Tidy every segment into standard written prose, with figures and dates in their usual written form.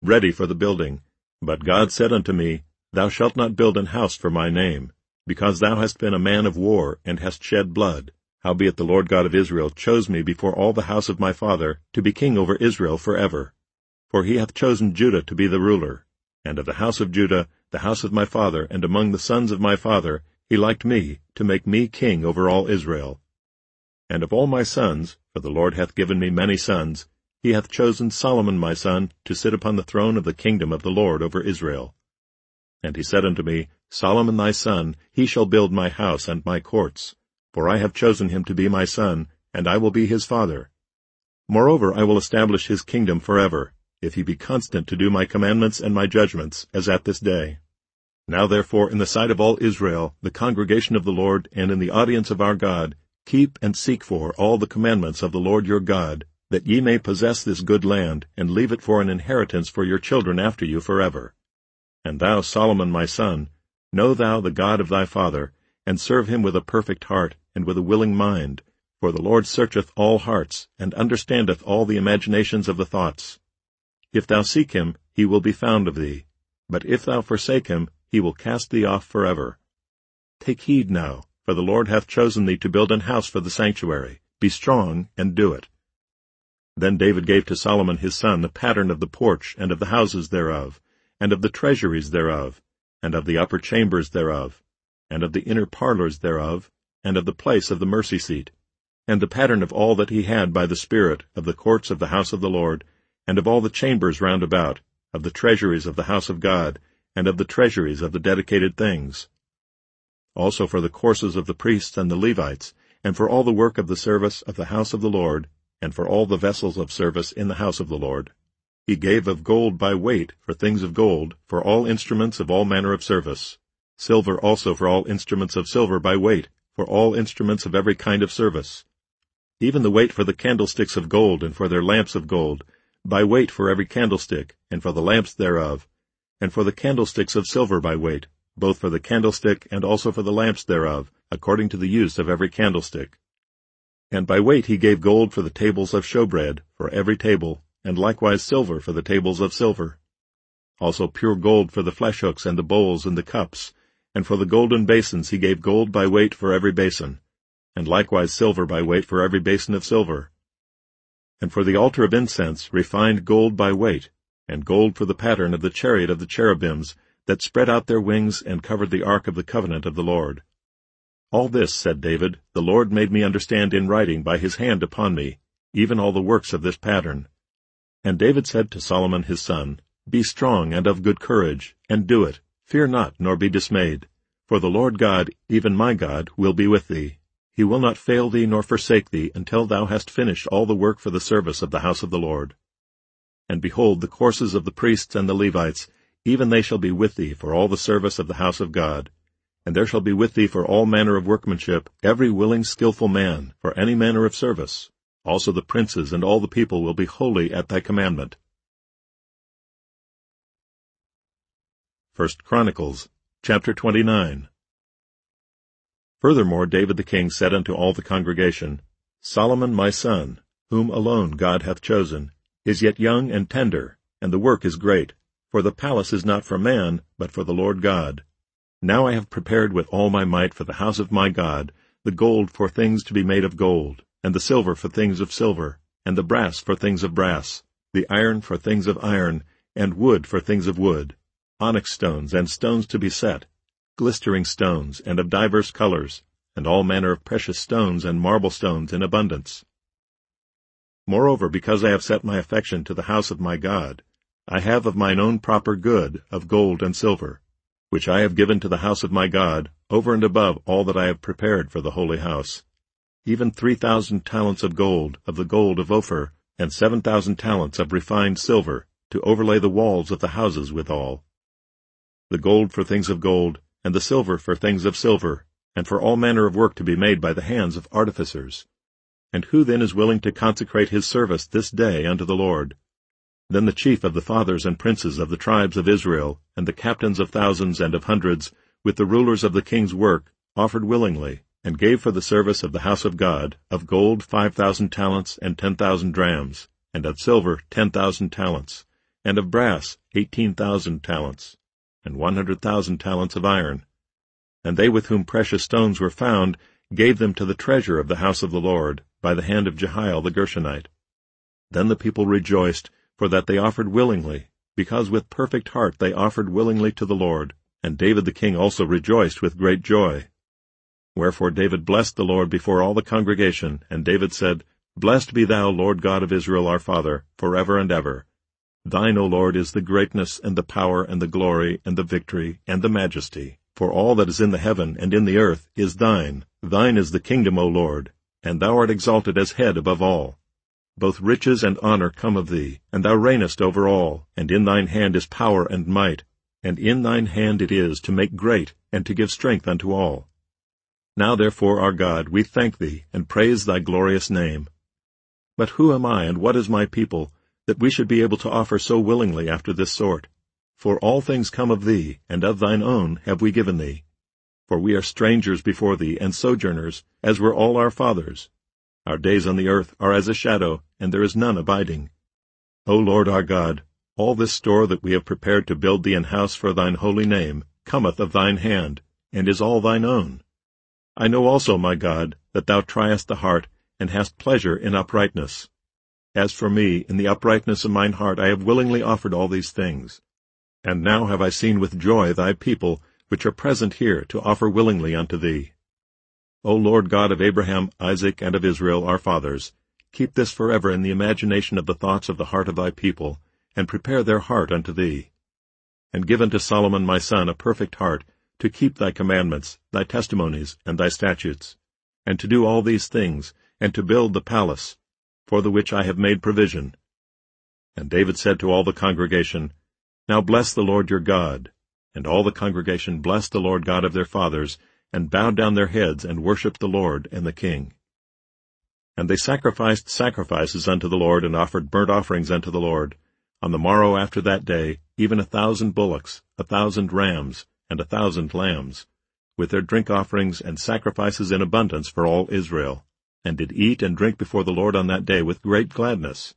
ready for the building. But God said unto me, Thou shalt not build an house for my name, because thou hast been a man of war, and hast shed blood. Howbeit the Lord God of Israel chose me before all the house of my father to be king over Israel forever. For he hath chosen Judah to be the ruler. And of the house of Judah, the house of my father, and among the sons of my father, he liked me, to make me king over all Israel. And of all my sons, for the Lord hath given me many sons, he hath chosen Solomon my son to sit upon the throne of the kingdom of the Lord over Israel. And he said unto me, Solomon thy son, he shall build my house and my courts. For I have chosen him to be my son, and I will be his father. Moreover, I will establish his kingdom forever, if he be constant to do my commandments and my judgments, as at this day. Now therefore, in the sight of all Israel, the congregation of the Lord, and in the audience of our God, keep and seek for all the commandments of the Lord your God, that ye may possess this good land, and leave it for an inheritance for your children after you forever. And thou, Solomon my son, know thou the God of thy father, and serve him with a perfect heart, and with a willing mind, for the Lord searcheth all hearts, and understandeth all the imaginations of the thoughts. If thou seek him, he will be found of thee. But if thou forsake him, he will cast thee off forever. Take heed now, for the Lord hath chosen thee to build an house for the sanctuary. Be strong, and do it. Then David gave to Solomon his son the pattern of the porch, and of the houses thereof, and of the treasuries thereof, and of the upper chambers thereof, and of the inner parlors thereof, and of the place of the mercy seat, and the pattern of all that he had by the Spirit of the courts of the house of the Lord, and of all the chambers round about, of the treasuries of the house of God, and of the treasuries of the dedicated things. Also for the courses of the priests and the Levites, and for all the work of the service of the house of the Lord, and for all the vessels of service in the house of the Lord. He gave of gold by weight for things of gold, for all instruments of all manner of service. Silver also for all instruments of silver by weight, for all instruments of every kind of service. Even the weight for the candlesticks of gold, and for their lamps of gold, by weight for every candlestick, and for the lamps thereof, and for the candlesticks of silver by weight, both for the candlestick and also for the lamps thereof, according to the use of every candlestick. And by weight he gave gold for the tables of showbread, for every table, and likewise silver for the tables of silver. Also pure gold for the fleshhooks and the bowls and the cups, and for the golden basins he gave gold by weight for every basin, and likewise silver by weight for every basin of silver. And for the altar of incense refined gold by weight, and gold for the pattern of the chariot of the cherubims, that spread out their wings and covered the ark of the covenant of the Lord. All this, said David, the Lord made me understand in writing by his hand upon me, even all the works of this pattern. And David said to Solomon his son, Be strong and of good courage, and do it. Fear not, nor be dismayed. For the Lord God, even my God, will be with thee. He will not fail thee nor forsake thee until thou hast finished all the work for the service of the house of the Lord. And behold, the courses of the priests and the Levites, even they shall be with thee for all the service of the house of God. And there shall be with thee for all manner of workmanship every willing skillful man, for any manner of service. Also the princes and all the people will be holy at thy commandment. 1 Chronicles, chapter 29. Furthermore David the king said unto all the congregation, Solomon my son, whom alone God hath chosen, is yet young and tender, and the work is great, for the palace is not for man, but for the Lord God. Now I have prepared with all my might for the house of my God the gold for things to be made of gold, and the silver for things of silver, and the brass for things of brass, the iron for things of iron, and wood for things of wood, onyx stones and stones to be set, glistering stones and of divers colors, and all manner of precious stones and marble stones in abundance. Moreover, because I have set my affection to the house of my God, I have of mine own proper good of gold and silver, which I have given to the house of my God, over and above all that I have prepared for the holy house, even 3,000 talents of gold, of the gold of Ophir, and 7,000 talents of refined silver, to overlay the walls of the houses withal. The gold for things of gold, and the silver for things of silver, and for all manner of work to be made by the hands of artificers. And who then is willing to consecrate his service this day unto the Lord? Then the chief of the fathers and princes of the tribes of Israel, and the captains of thousands and of hundreds, with the rulers of the king's work, offered willingly, and gave for the service of the house of God, of gold 5,000 talents and 10,000 drams, and of silver 10,000 talents, and of brass 18,000 talents, and 100,000 talents of iron. And they with whom precious stones were found gave them to the treasure of the house of the Lord, by the hand of Jehiel the Gershonite. Then the people rejoiced, for that they offered willingly, because with perfect heart they offered willingly to the Lord, and David the king also rejoiced with great joy. Wherefore David blessed the Lord before all the congregation, and David said, Blessed be thou, Lord God of Israel our Father, forever and ever. Thine, O Lord, is the greatness, and the power, and the glory, and the victory, and the majesty. For all that is in the heaven and in the earth is thine. Thine is the kingdom, O Lord, and thou art exalted as head above all. Both riches and honor come of thee, and thou reignest over all, and in thine hand is power and might, and in thine hand it is to make great, and to give strength unto all. Now therefore, our God, we thank thee, and praise thy glorious name. But who am I, and what is my people, that we should be able to offer so willingly after this sort? For all things come of thee, and of thine own have we given thee. For we are strangers before thee, and sojourners, as were all our fathers. Our days on the earth are as a shadow, and there is none abiding. O Lord our God, all this store that we have prepared to build thee an house for thine holy name cometh of thine hand, and is all thine own. I know also, my God, that thou triest the heart, and hast pleasure in uprightness. As for me, in the uprightness of mine heart I have willingly offered all these things. And now have I seen with joy thy people, which are present here, to offer willingly unto thee. O Lord God of Abraham, Isaac, and of Israel, our fathers, keep this forever in the imagination of the thoughts of the heart of thy people, and prepare their heart unto thee. And give unto Solomon my son a perfect heart, to keep thy commandments, thy testimonies, and thy statutes, and to do all these things, and to build the palace, for the which I have made provision. And David said to all the congregation, Now bless the Lord your God. And all the congregation blessed the Lord God of their fathers, and bowed down their heads, and worshipped the Lord and the king. And they sacrificed sacrifices unto the Lord, and offered burnt offerings unto the Lord. On the morrow after that day, even 1,000 bullocks, 1,000 rams, and 1,000 lambs, with their drink offerings and sacrifices in abundance for all Israel, and did eat and drink before the Lord on that day with great gladness.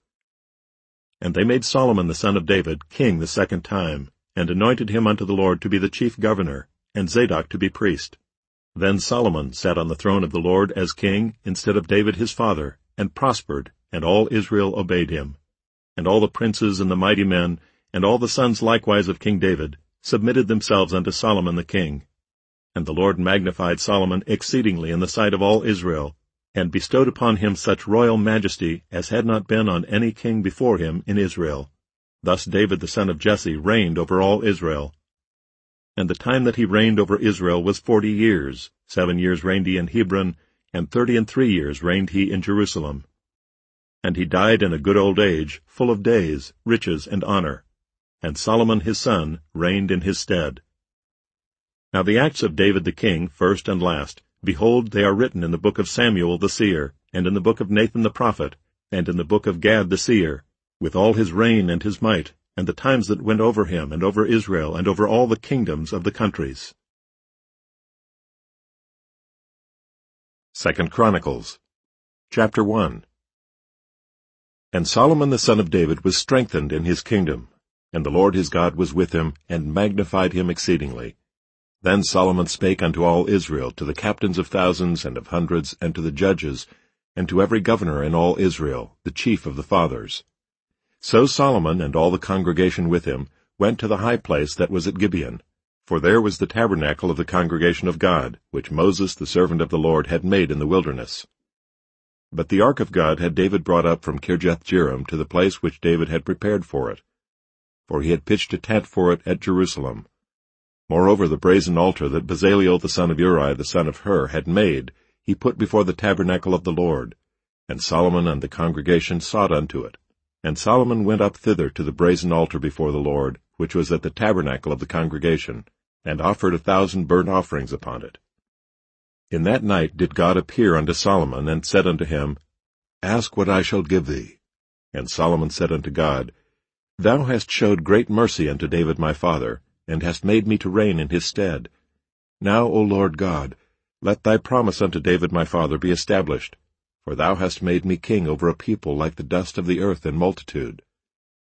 And they made Solomon the son of David king the second time, and anointed him unto the Lord to be the chief governor, and Zadok to be priest. Then Solomon sat on the throne of the Lord as king, instead of David his father, and prospered, and all Israel obeyed him. And all the princes and the mighty men, and all the sons likewise of King David, submitted themselves unto Solomon the king. And the Lord magnified Solomon exceedingly in the sight of all Israel, and bestowed upon him such royal majesty as had not been on any king before him in Israel. Thus David the son of Jesse reigned over all Israel. And the time that he reigned over Israel was 40 years. 7 years reigned he in Hebron, and 33 years reigned he in Jerusalem. And he died in a good old age, full of days, riches, and honor. And Solomon his son reigned in his stead. Now the acts of David the king, first and last, behold, they are written in the book of Samuel the seer, and in the book of Nathan the prophet, and in the book of Gad the seer, with all his reign and his might, and the times that went over him, and over Israel, and over all the kingdoms of the countries. 2 Chronicles, chapter 1. And Solomon the son of David was strengthened in his kingdom, and the Lord his God was with him, and magnified him exceedingly. Then Solomon spake unto all Israel, to the captains of thousands and of hundreds, and to the judges, and to every governor in all Israel, the chief of the fathers. So Solomon and all the congregation with him went to the high place that was at Gibeon, for there was the tabernacle of the congregation of God, which Moses the servant of the Lord had made in the wilderness. But the ark of God had David brought up from Kirjath-jearim to the place which David had prepared for it, for he had pitched a tent for it at Jerusalem. Moreover, the brazen altar that Bezaleel the son of Uri the son of Hur had made, he put before the tabernacle of the Lord, and Solomon and the congregation sought unto it. And Solomon went up thither to the brazen altar before the Lord, which was at the tabernacle of the congregation, and offered 1,000 burnt offerings upon it. In that night did God appear unto Solomon, and said unto him, Ask what I shall give thee. And Solomon said unto God, Thou hast showed great mercy unto David my father, and hast made me to reign in his stead. Now, O Lord God, let thy promise unto David my father be established, for thou hast made me king over a people like the dust of the earth in multitude.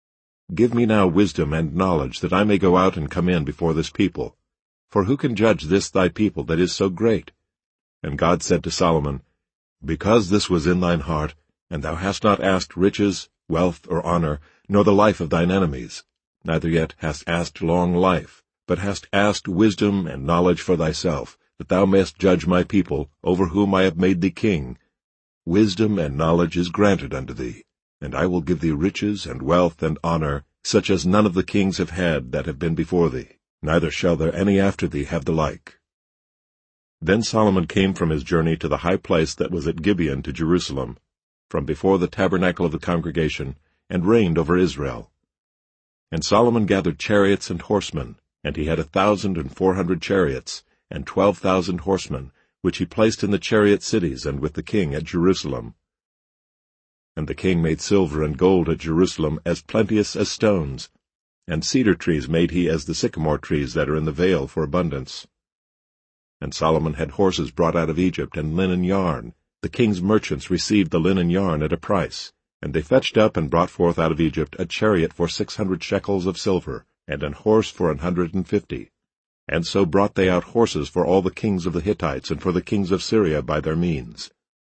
Give me now wisdom and knowledge, that I may go out and come in before this people. For who can judge this thy people that is so great? And God said to Solomon, Because this was in thine heart, and thou hast not asked riches, wealth, or honor, nor the life of thine enemies, neither yet hast asked long life, but hast asked wisdom and knowledge for thyself, that thou mayest judge my people, over whom I have made thee king. Wisdom and knowledge is granted unto thee, and I will give thee riches and wealth and honor, such as none of the kings have had that have been before thee, neither shall there any after thee have the like. Then Solomon came from his journey to the high place that was at Gibeon to Jerusalem, from before the tabernacle of the congregation, and reigned over Israel. And Solomon gathered chariots and horsemen, and he had 1,400 chariots, and 12,000 horsemen, which he placed in the chariot cities and with the king at Jerusalem. And the king made silver and gold at Jerusalem as plenteous as stones, and cedar trees made he as the sycamore trees that are in the vale for abundance. And Solomon had horses brought out of Egypt, and linen yarn. The king's merchants received the linen yarn at a price, and they fetched up and brought forth out of Egypt a chariot for 600 shekels of silver, and an horse for 150. And so brought they out horses for all the kings of the Hittites and for the kings of Syria by their means.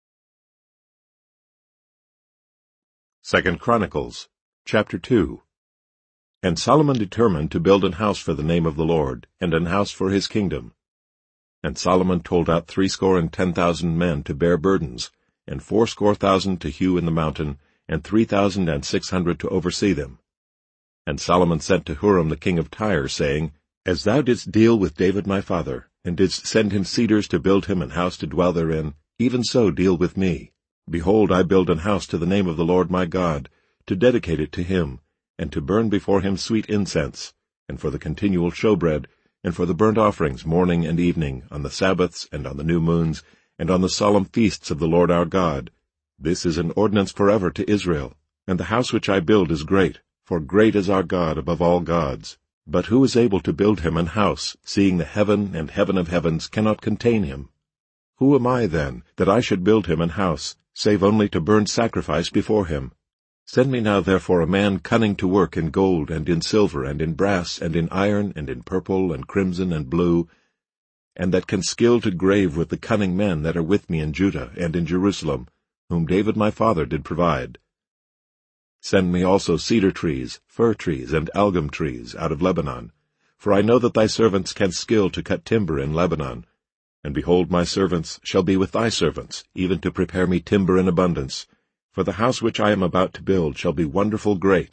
2 Chronicles, chapter 2. And Solomon determined to build an house for the name of the Lord, and an house for his kingdom. And Solomon told out 70,000 men to bear burdens, and 80,000 to hew in the mountain, and 3,600 to oversee them. And Solomon sent to Huram the king of Tyre, saying, As thou didst deal with David my father, and didst send him cedars to build him an house to dwell therein, even so deal with me. Behold, I build an house to the name of the Lord my God, to dedicate it to him, and to burn before him sweet incense, and for the continual showbread, and for the burnt offerings morning and evening, on the Sabbaths, and on the new moons, and on the solemn feasts of the Lord our God. This is an ordinance forever to Israel. And the house which I build is great, for great is our God above all gods. But who is able to build him an house, seeing the heaven and heaven of heavens cannot contain him? Who am I, then, that I should build him an house, save only to burn sacrifice before him? Send me now therefore a man cunning to work in gold, and in silver, and in brass, and in iron, and in purple, and crimson, and blue, and that can skill to grave with the cunning men that are with me in Judah and in Jerusalem, whom David my father did provide. Send me also cedar trees, fir trees, and algum trees out of Lebanon, for I know that thy servants can skill to cut timber in Lebanon. And behold, my servants shall be with thy servants, even to prepare me timber in abundance, for the house which I am about to build shall be wonderful great.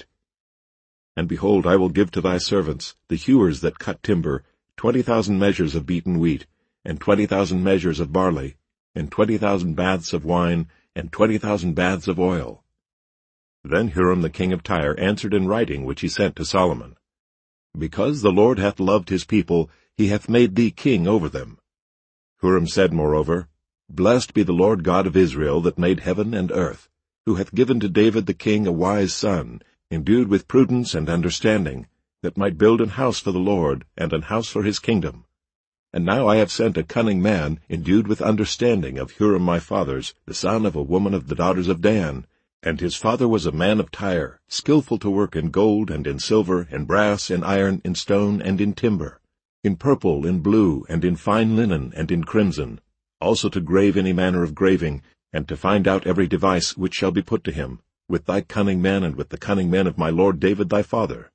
And behold, I will give to thy servants, the hewers that cut timber, 20,000 measures of beaten wheat, and 20,000 measures of barley, and 20,000 baths of wine, and 20,000 baths of oil. Then Huram the king of Tyre answered in writing which he sent to Solomon, Because the Lord hath loved his people, he hath made thee king over them. Huram said moreover, Blessed be the Lord God of Israel that made heaven and earth, who hath given to David the king a wise son, endued with prudence and understanding, that might build an house for the Lord, and an house for his kingdom. And now I have sent a cunning man, endued with understanding of Huram my father's, the son of a woman of the daughters of Dan. And his father was a man of Tyre, skillful to work in gold, and in silver, in brass, in iron, in stone, and in timber, in purple, in blue, and in fine linen, and in crimson, also to grave any manner of graving, and to find out every device which shall be put to him, with thy cunning men and with the cunning men of my lord David thy father.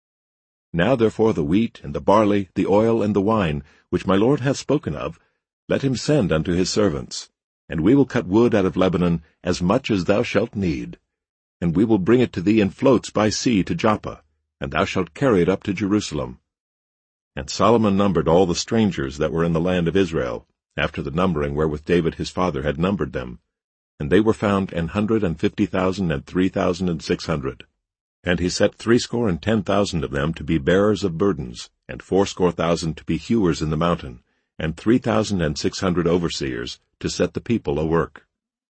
Now therefore the wheat, and the barley, the oil, and the wine, which my lord hath spoken of, let him send unto his servants. And we will cut wood out of Lebanon, as much as thou shalt need. And we will bring it to thee in floats by sea to Joppa, and thou shalt carry it up to Jerusalem. And Solomon numbered all the strangers that were in the land of Israel, after the numbering wherewith David his father had numbered them. And they were found 150,000 and 3,600. And he set 70,000 of them to be bearers of burdens, and 80,000 to be hewers in the mountain, and 3,600 overseers, to set the people a work.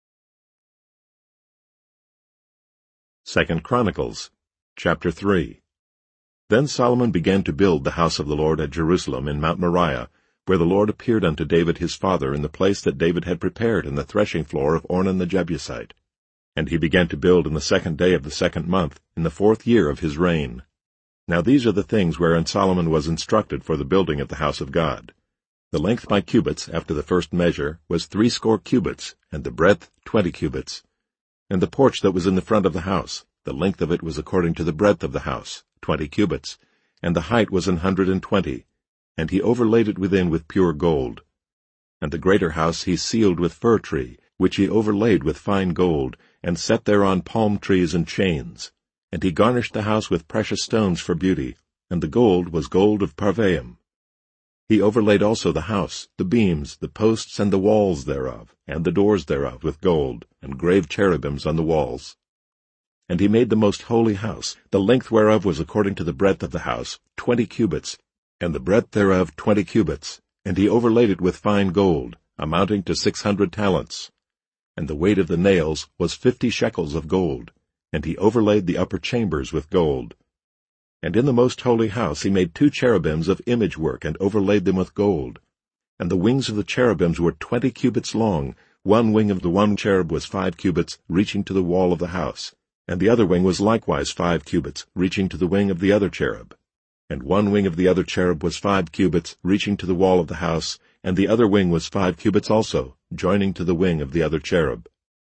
2 Chronicles, chapter 3. Then Solomon began to build the house of the Lord at Jerusalem in Mount Moriah, where the Lord appeared unto David his father in the place that David had prepared in the threshing floor of Ornan the Jebusite. And he began to build in the 2nd day of the 2nd month, in the 4th year of his reign. Now these are the things wherein Solomon was instructed for the building of the house of God. The length by cubits, after the first measure, was 60 cubits, and the breadth 20 cubits. And the porch that was in the front of the house, the length of it was according to the breadth of the house, 20 cubits, and the height was 120, and he overlaid it within with pure gold. And the greater house he sealed with fir tree, which he overlaid with fine gold, and set thereon palm trees and chains. And he garnished the house with precious stones for beauty, and the gold was gold of Parvaim. He overlaid also the house, the beams, the posts, and the walls thereof, and the doors thereof with gold, and graved cherubims on the walls. And he made the most holy house, the length whereof was according to the breadth of the house, 20 cubits, and the breadth thereof 20 cubits, and he overlaid it with fine gold, amounting to 600 talents. And the weight of the nails was 50 shekels of gold, and he overlaid the upper chambers with gold. And in the most holy house he made 2 cherubims of image work, and overlaid them with gold. And the wings of the cherubims were 20 cubits long. One wing of the one cherub was 5 cubits, reaching to the wall of the house, and the other wing was likewise 5 cubits, reaching to the wing of the other cherub. And one wing of the other cherub was 5 cubits, reaching to the wall of the house, and the other wing was 5 cubits also, joining to the wing of the other cherub.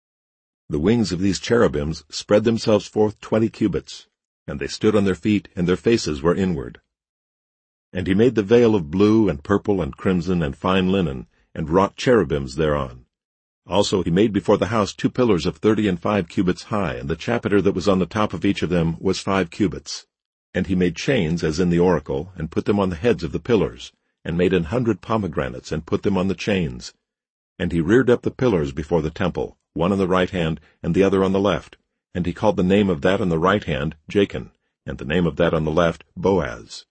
The wings of these cherubims spread themselves forth 20 cubits, and they stood on their feet, and their faces were inward. And he made the veil of blue and purple and crimson and fine linen, and wrought cherubims thereon. Also he made before the house 2 pillars of 35 cubits high, and the chapiter that was on the top of each of them was 5 cubits. And he made chains as in the oracle, and put them on the heads of the pillars, and made 100 pomegranates, and put them on the chains. And he reared up the pillars before the temple, one on the right hand, and the other on the left. And he called the name of that on the right hand Jachin, and the name of that on the left Boaz.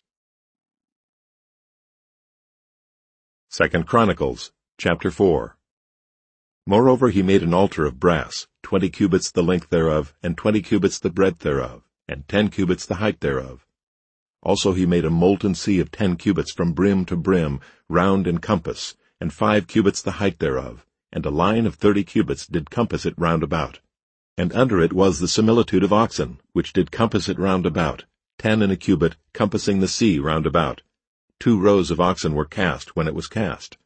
2 Chronicles, chapter 4. Moreover he made an altar of brass, 20 cubits the length thereof, and 20 cubits the breadth thereof, and 10 cubits the height thereof. Also he made a molten sea of 10 cubits from brim to brim, round in compass, and 5 cubits the height thereof, and a line of 30 cubits did compass it round about. And under it was the similitude of oxen, which did compass it round about, 10 in a cubit, compassing the sea round about. 2 rows of oxen were cast when it was cast.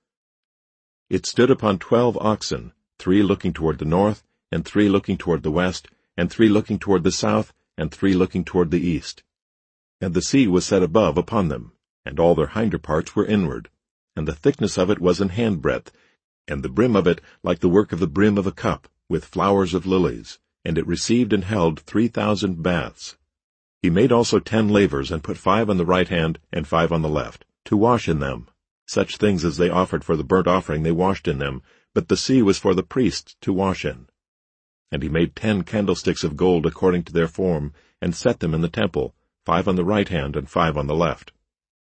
It stood upon 12 oxen, 3 looking toward the north, and 3 looking toward the west, and 3 looking toward the south, and 3 looking toward the east. And the sea was set above upon them, and all their hinder parts were inward, and the thickness of it was an handbreadth, and the brim of it like the work of the brim of a cup, with flowers of lilies, and it received and held 3,000 baths. He made also 10 lavers, and put 5 on the right hand, and 5 on the left, to wash in them. Such things as they offered for the burnt offering they washed in them, but the sea was for the priests to wash in. And he made 10 candlesticks of gold according to their form, and set them in the temple, 5 on the right hand, and 5 on the left.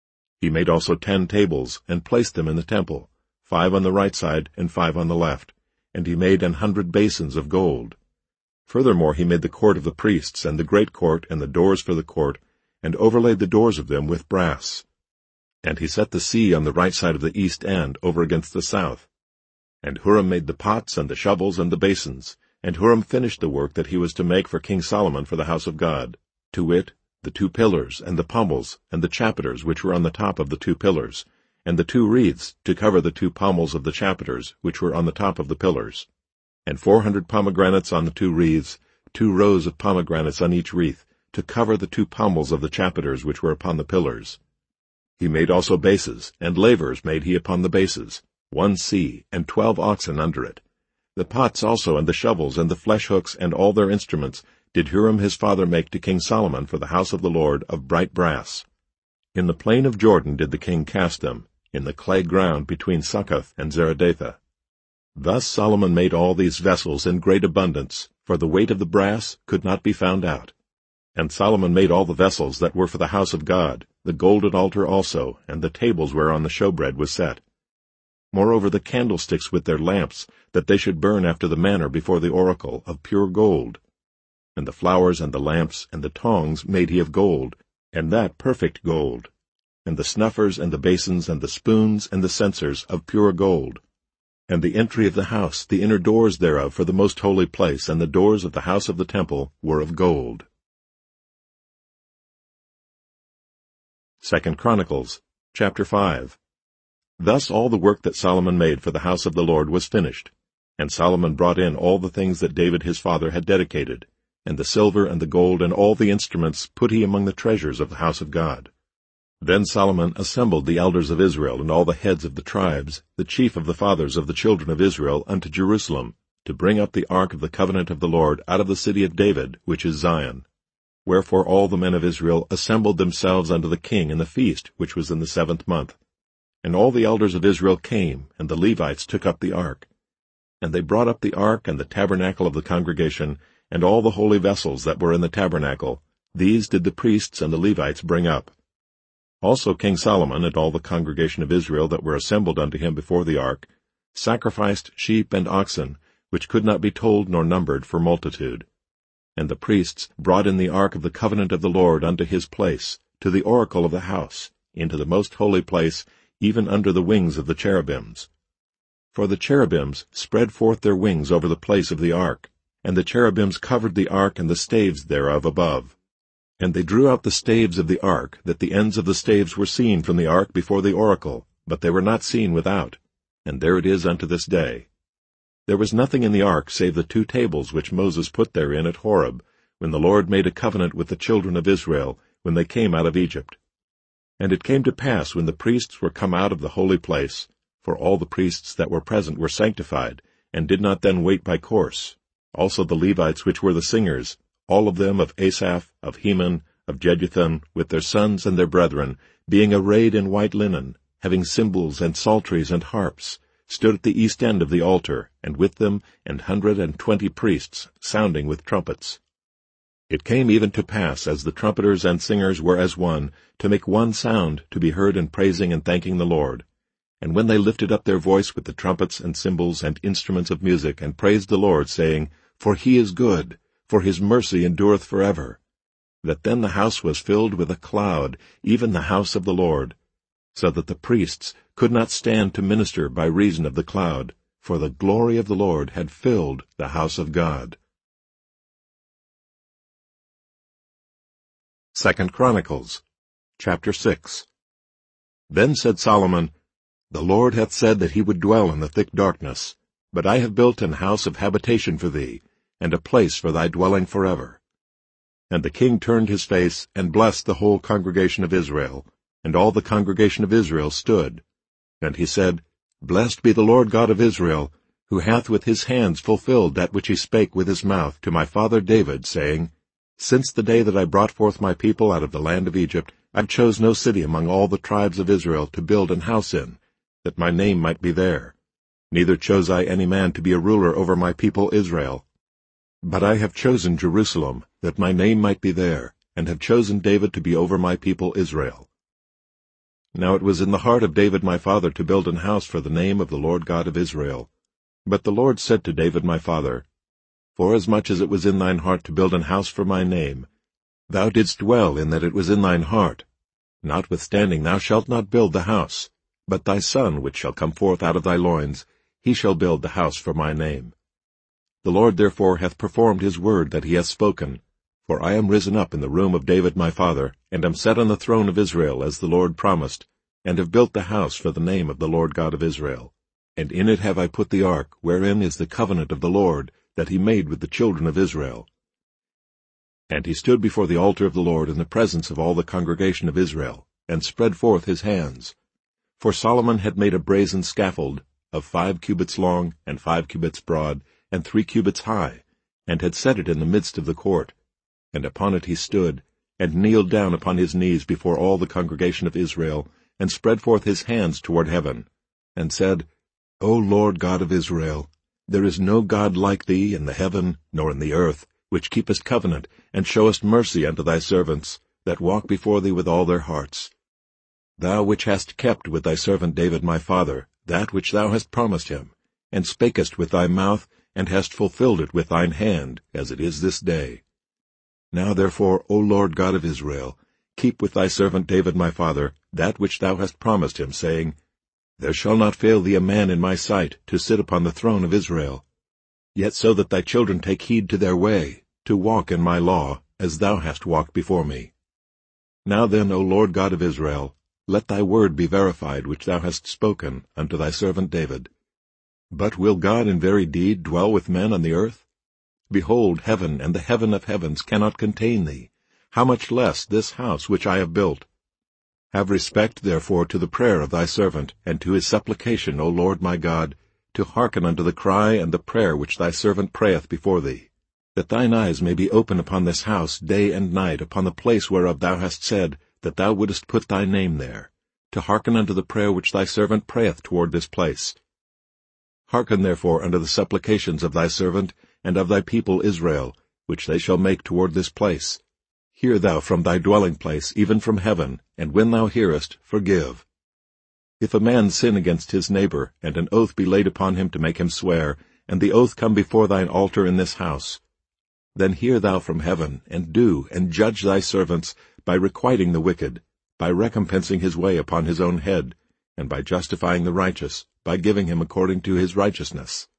He made also 10 tables, and placed them in the temple, 5 on the right side, and 5 on the left. And he made 100 basins of gold. Furthermore he made the court of the priests, and the great court, and the doors for the court, and overlaid the doors of them with brass. And he set the sea on the right side of the east end, over against the south. And Huram made the pots, and the shovels, and the basins. And Huram finished the work that he was to make for King Solomon for the house of God, to wit, the 2 pillars, and the pommels, and the chapiters which were on the top of the 2 pillars, and the 2 wreaths to cover the 2 pommels of the chapiters which were on the top of the pillars, and 400 pomegranates on the 2 wreaths, 2 rows of pomegranates on each wreath, to cover the 2 pommels of the chapiters which were upon the pillars. He made also bases, and lavers made he upon the bases, 1 sea, and 12 oxen under it. The pots also, and the shovels, and the flesh hooks, and all their instruments, did Huram his father make to King Solomon for the house of the Lord of bright brass. In the plain of Jordan did the king cast them, in the clay ground between Succoth and Zeradatha. Thus Solomon made all these vessels in great abundance, for the weight of the brass could not be found out. And Solomon made all the vessels that were for the house of God, the golden altar also, and the tables whereon the showbread was set. Moreover the candlesticks with their lamps, that they should burn after the manner before the oracle, of pure gold. And the flowers and the lamps and the tongs made he of gold, and that perfect gold. And the snuffers and the basins and the spoons and the censers of pure gold. And the entry of the house, the inner doors thereof for the most holy place, and the doors of the house of the temple were of gold. 2 Chronicles, chapter 5. Thus all the work that Solomon made for the house of the Lord was finished. And Solomon brought in all the things that David his father had dedicated, and the silver and the gold and all the instruments put he among the treasures of the house of God. Then Solomon assembled the elders of Israel and all the heads of the tribes, the chief of the fathers of the children of Israel, unto Jerusalem, to bring up the ark of the covenant of the Lord out of the city of David, which is Zion. Wherefore all the men of Israel assembled themselves unto the king in the feast, which was in the 7th month. And all the elders of Israel came, and the Levites took up the ark. And they brought up the ark and the tabernacle of the congregation, and all the holy vessels that were in the tabernacle. These did the priests and the Levites bring up. Also King Solomon and all the congregation of Israel that were assembled unto him before the ark sacrificed sheep and oxen, which could not be told nor numbered for multitude. And the priests brought in the ark of the covenant of the Lord unto his place, to the oracle of the house, into the most holy place, even under the wings of the cherubims. For the cherubims spread forth their wings over the place of the ark, and the cherubims covered the ark and the staves thereof above. And they drew out the staves of the ark, that the ends of the staves were seen from the ark before the oracle, but they were not seen without. And there it is unto this day. There was nothing in the ark save the 2 tables which Moses put therein at Horeb, when the Lord made a covenant with the children of Israel, when they came out of Egypt. And it came to pass, when the priests were come out of the holy place, for all the priests that were present were sanctified, and did not then wait by course, also the Levites which were the singers, all of them of Asaph, of Heman, of Jeduthun, with their sons and their brethren, being arrayed in white linen, having cymbals and psalteries and harps, stood at the east end of the altar, and with them 120 priests, sounding with trumpets. It came even to pass, as the trumpeters and singers were as one, to make one sound to be heard in praising and thanking the Lord. And when they lifted up their voice with the trumpets and cymbals and instruments of music, and praised the Lord, saying, For he is good, for his mercy endureth forever, that then the house was filled with a cloud, even the house of the Lord, so that the priests could not stand to minister by reason of the cloud, for the glory of the Lord had filled the house of God. 2 Chronicles, chapter 6. Then said Solomon, The Lord hath said that he would dwell in the thick darkness, but I have built an house of habitation for thee, and a place for thy dwelling forever. And the king turned his face, and blessed the whole congregation of Israel, and all the congregation of Israel stood. And he said, Blessed be the Lord God of Israel, who hath with his hands fulfilled that which he spake with his mouth to my father David, saying, Since the day that I brought forth my people out of the land of Egypt, I chose no city among all the tribes of Israel to build an house in, that my name might be there. Neither chose I any man to be a ruler over my people Israel. But I have chosen Jerusalem, that my name might be there, and have chosen David to be over my people Israel. Now it was in the heart of David my father to build an house for the name of the Lord God of Israel. But the Lord said to David my father, Forasmuch as it was in thine heart to build an house for my name, thou didst well in that it was in thine heart. Notwithstanding thou shalt not build the house, but thy son which shall come forth out of thy loins, he shall build the house for my name. The Lord therefore hath performed his word that he hath spoken. For I am risen up in the room of David my father, and am set on the throne of Israel, as the Lord promised, and have built the house for the name of the Lord God of Israel. And in it have I put the ark, wherein is the covenant of the Lord, that he made with the children of Israel. And he stood before the altar of the Lord in the presence of all the congregation of Israel, and spread forth his hands. For Solomon had made a brazen scaffold, of 5 cubits long, and 5 cubits broad, and 3 cubits high, and had set it in the midst of the court. And upon it he stood, and kneeled down upon his knees before all the congregation of Israel, and spread forth his hands toward heaven, and said, O Lord God of Israel, there is no God like thee in the heaven, nor in the earth, which keepest covenant, and showest mercy unto thy servants, that walk before thee with all their hearts. Thou which hast kept with thy servant David my father that which thou hast promised him, and spakest with thy mouth, and hast fulfilled it with thine hand, as it is this day. Now therefore, O Lord God of Israel, keep with thy servant David my father that which thou hast promised him, saying, There shall not fail thee a man in my sight to sit upon the throne of Israel. Yet so that thy children take heed to their way, to walk in my law, as thou hast walked before me. Now then, O Lord God of Israel, let thy word be verified which thou hast spoken unto thy servant David. But will God in very deed dwell with men on the earth? Behold, heaven and the heaven of heavens cannot contain thee, how much less this house which I have built? Have respect, therefore, to the prayer of thy servant, and to his supplication, O Lord my God, to hearken unto the cry and the prayer which thy servant prayeth before thee, that thine eyes may be open upon this house day and night, upon the place whereof thou hast said that thou wouldest put thy name there, to hearken unto the prayer which thy servant prayeth toward this place. Hearken therefore unto the supplications of thy servant and of thy people Israel, which they shall make toward this place. Hear thou from thy dwelling place, even from heaven, and when thou hearest, forgive. If a man sin against his neighbor, and an oath be laid upon him to make him swear, and the oath come before thine altar in this house, then hear thou from heaven, and do, and judge thy servants, by requiting the wicked, by recompensing his way upon his own head, and by justifying the righteous, by giving him according to his righteousness.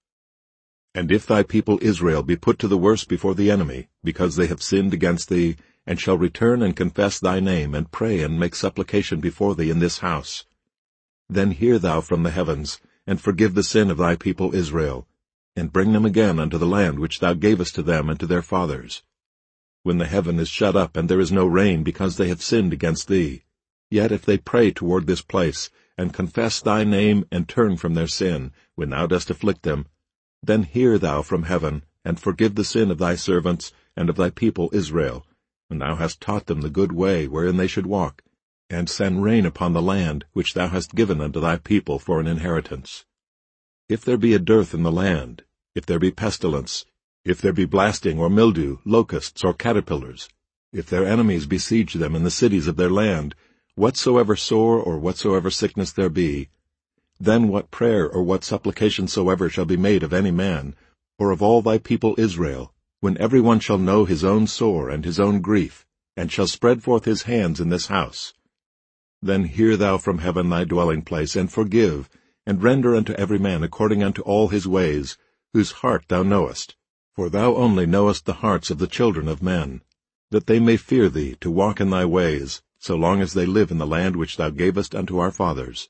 And if thy people Israel be put to the worse before the enemy, because they have sinned against thee, and shall return and confess thy name, and pray and make supplication before thee in this house, then hear thou from the heavens, and forgive the sin of thy people Israel, and bring them again unto the land which thou gavest to them and to their fathers. When the heaven is shut up, and there is no rain, because they have sinned against thee, yet if they pray toward this place, and confess thy name, and turn from their sin, when thou dost afflict them, then hear thou from heaven, and forgive the sin of thy servants and of thy people Israel, when thou hast taught them the good way wherein they should walk, and send rain upon the land which thou hast given unto thy people for an inheritance. If there be a dearth in the land, if there be pestilence, if there be blasting or mildew, locusts or caterpillars, if their enemies besiege them in the cities of their land, whatsoever sore or whatsoever sickness there be, then what prayer or what supplication soever shall be made of any man, or of all thy people Israel, when every one shall know his own sore and his own grief, and shall spread forth his hands in this house, then hear thou from heaven thy dwelling place, and forgive, and render unto every man according unto all his ways, whose heart thou knowest. For thou only knowest the hearts of the children of men, that they may fear thee to walk in thy ways, so long as they live in the land which thou gavest unto our fathers.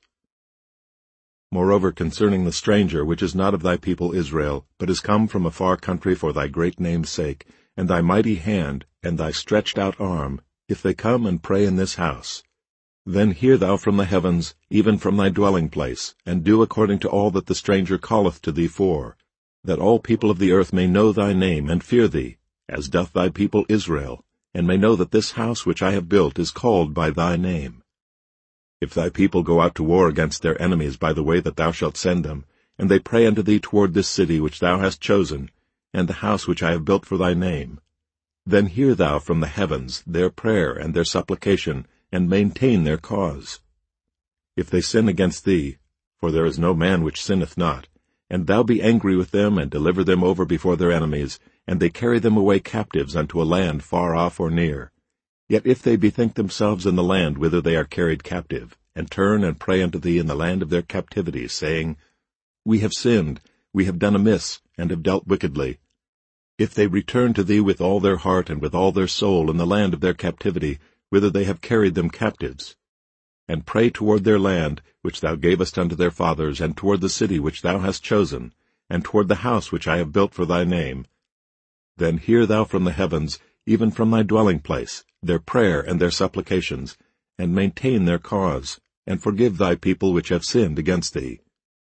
Moreover, concerning the stranger which is not of thy people Israel, but is come from a far country for thy great name's sake, and thy mighty hand, and thy stretched out arm, if they come and pray in this house, then hear thou from the heavens, even from thy dwelling place, and do according to all that the stranger calleth to thee for, that all people of the earth may know thy name and fear thee, as doth thy people Israel, and may know that this house which I have built is called by thy name. If thy people go out to war against their enemies by the way that thou shalt send them, and they pray unto thee toward this city which thou hast chosen, and the house which I have built for thy name, then hear thou from the heavens their prayer and their supplication, and maintain their cause. If they sin against thee, for there is no man which sinneth not, and thou be angry with them, and deliver them over before their enemies, and they carry them away captives unto a land far off or near, yet if they bethink themselves in the land whither they are carried captive, and turn and pray unto thee in the land of their captivity, saying, We have sinned, we have done amiss, and have dealt wickedly. If they return to thee with all their heart and with all their soul in the land of their captivity, whither they have carried them captives, and pray toward their land, which thou gavest unto their fathers, and toward the city which thou hast chosen, and toward the house which I have built for thy name, then hear thou from the heavens, even from thy dwelling place, their prayer and their supplications, and maintain their cause, and forgive thy people which have sinned against thee.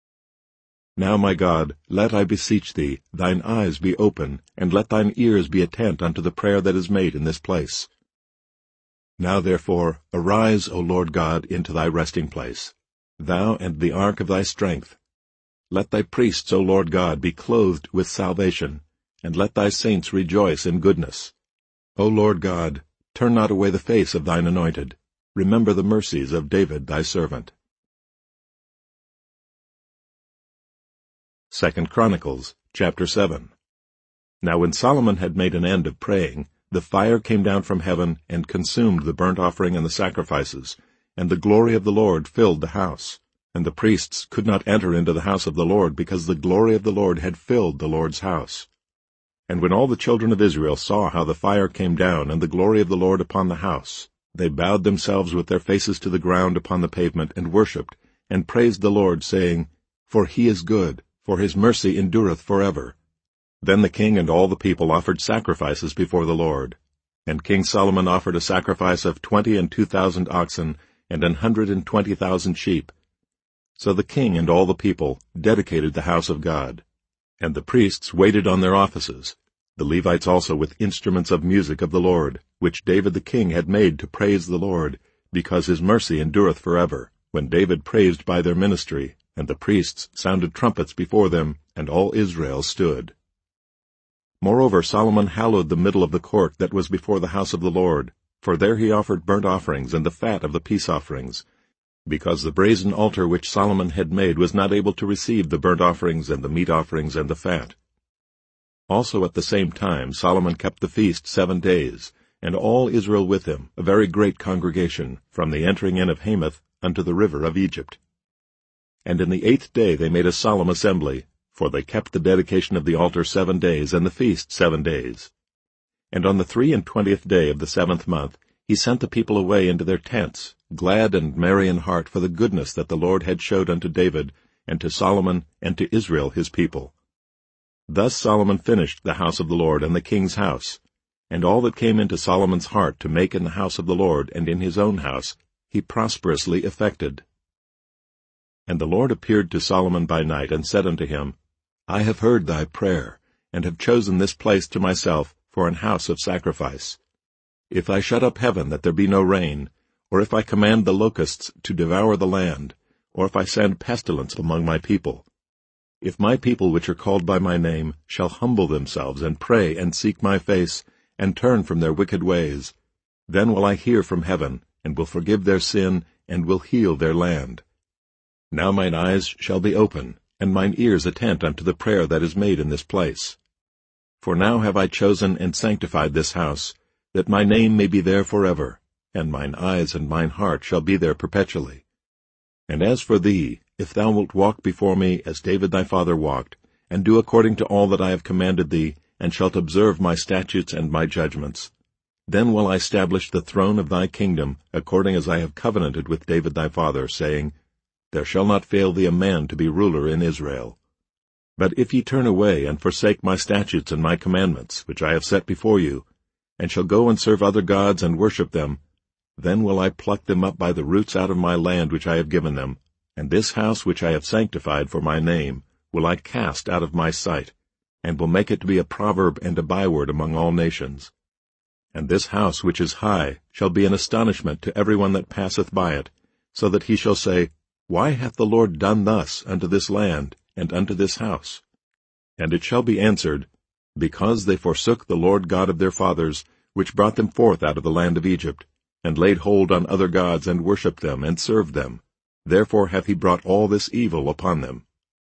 Now, my God, let, I beseech thee, thine eyes be open, and let thine ears be attent unto the prayer that is made in this place. Now therefore arise, O Lord God, into thy resting place, thou and the ark of thy strength. Let thy priests, O Lord God, be clothed with salvation, and let thy saints rejoice in goodness. O Lord God, turn not away the face of thine anointed. Remember the mercies of David thy servant. 2 Chronicles, chapter 7. Now when Solomon had made an end of praying, the fire came down from heaven and consumed the burnt offering and the sacrifices, and the glory of the Lord filled the house. and the priests could not enter into the house of the Lord, because the glory of the Lord had filled the Lord's house. And when all the children of Israel saw how the fire came down and the glory of the Lord upon the house, they bowed themselves with their faces to the ground upon the pavement, and worshipped, and praised the Lord, saying, For he is good, for his mercy endureth forever. Then the king and all the people offered sacrifices before the Lord. And King Solomon offered a sacrifice of 22,000 oxen, and 120,000 sheep. So the king and all the people dedicated the house of God. And the priests waited on their offices, the Levites also with instruments of music of the Lord, which David the king had made to praise the Lord, because his mercy endureth forever, when David praised by their ministry, and the priests sounded trumpets before them, and all Israel stood. Moreover, Solomon hallowed the middle of the court that was before the house of the Lord, for there he offered burnt offerings and the fat of the peace offerings, because the brazen altar which Solomon had made was not able to receive the burnt offerings and the meat offerings and the fat. Also at the same time Solomon kept the feast 7 days, and all Israel with him, a very great congregation, from the entering in of Hamath unto the river of Egypt. And in the 8th day they made a solemn assembly, for they kept the dedication of the altar 7 days, and the feast 7 days. And on the 23 day of the 7th month he sent the people away into their tents, glad and merry in heart for the goodness that the Lord had showed unto David, and to Solomon, and to Israel his people. Thus Solomon finished the house of the Lord and the king's house, and all that came into Solomon's heart to make in the house of the Lord and in his own house, he prosperously effected. And the Lord appeared to Solomon by night, and said unto him, I have heard thy prayer, and have chosen this place to myself for an house of sacrifice. If I shut up heaven that there be no rain, or if I command the locusts to devour the land, or if I send pestilence among my people, if my people which are called by my name shall humble themselves, and pray, and seek my face, and turn from their wicked ways, then will I hear from heaven, and will forgive their sin, and will heal their land. Now mine eyes shall be open, and mine ears attent unto the prayer that is made in this place. For now have I chosen and sanctified this house, that my name may be there forever, and mine eyes and mine heart shall be there perpetually. And as for thee, if thou wilt walk before me as David thy father walked, and do according to all that I have commanded thee, and shalt observe my statutes and my judgments, then will I establish the throne of thy kingdom, according as I have covenanted with David thy father, saying, There shall not fail thee a man to be ruler in Israel. But if ye turn away and forsake my statutes and my commandments, which I have set before you, and shall go and serve other gods and worship them, then will I pluck them up by the roots out of my land which I have given them, and this house which I have sanctified for my name will I cast out of my sight, and will make it to be a proverb and a byword among all nations. And this house which is high shall be an astonishment to every one that passeth by it, so that he shall say, Why hath the Lord done thus unto this land, and unto this house? And it shall be answered, Because they forsook the Lord God of their fathers, which brought them forth out of the land of Egypt, and laid hold on other gods, and worshipped them, and served them. Therefore hath he brought all this evil upon them.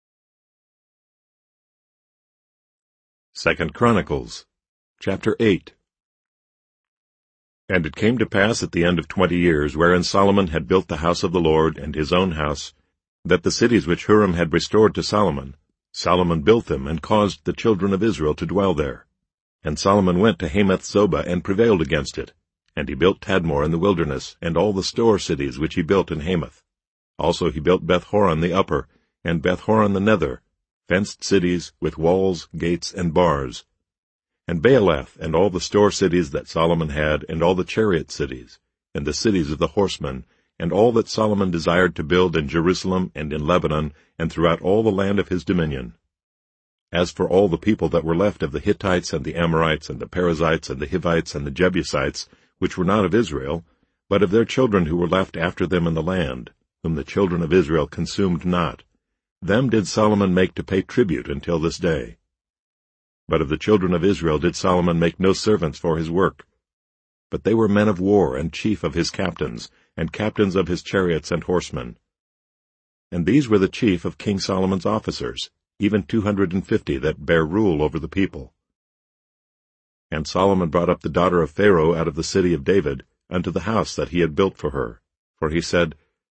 2 Chronicles, chapter 8. And it came to pass at the end of 20 years, wherein Solomon had built the house of the Lord and his own house, that the cities which Huram had restored to Solomon, Solomon built them, and caused the children of Israel to dwell there. And Solomon went to Hamath-zobah, and prevailed against it. And he built Tadmor in the wilderness, and all the store cities which he built in Hamath. Also he built Beth-horon the upper, and Beth-horon the nether, fenced cities, with walls, gates, and bars. And Baalath, and all the store cities that Solomon had, and all the chariot cities, and the cities of the horsemen, and all that Solomon desired to build in Jerusalem and in Lebanon, and throughout all the land of his dominion. As for all the people that were left of the Hittites, and the Amorites, and the Perizzites, and the Hivites, and the Jebusites, which were not of Israel, but of their children who were left after them in the land, whom the children of Israel consumed not, them did Solomon make to pay tribute until this day. But of the children of Israel did Solomon make no servants for his work. But they were men of war, and chief of his captains, and captains of his chariots and horsemen. And these were the chief of King Solomon's officers, even 250 that bare rule over the people. And Solomon brought up the daughter of Pharaoh out of the city of David, unto the house that he had built for her. For he said,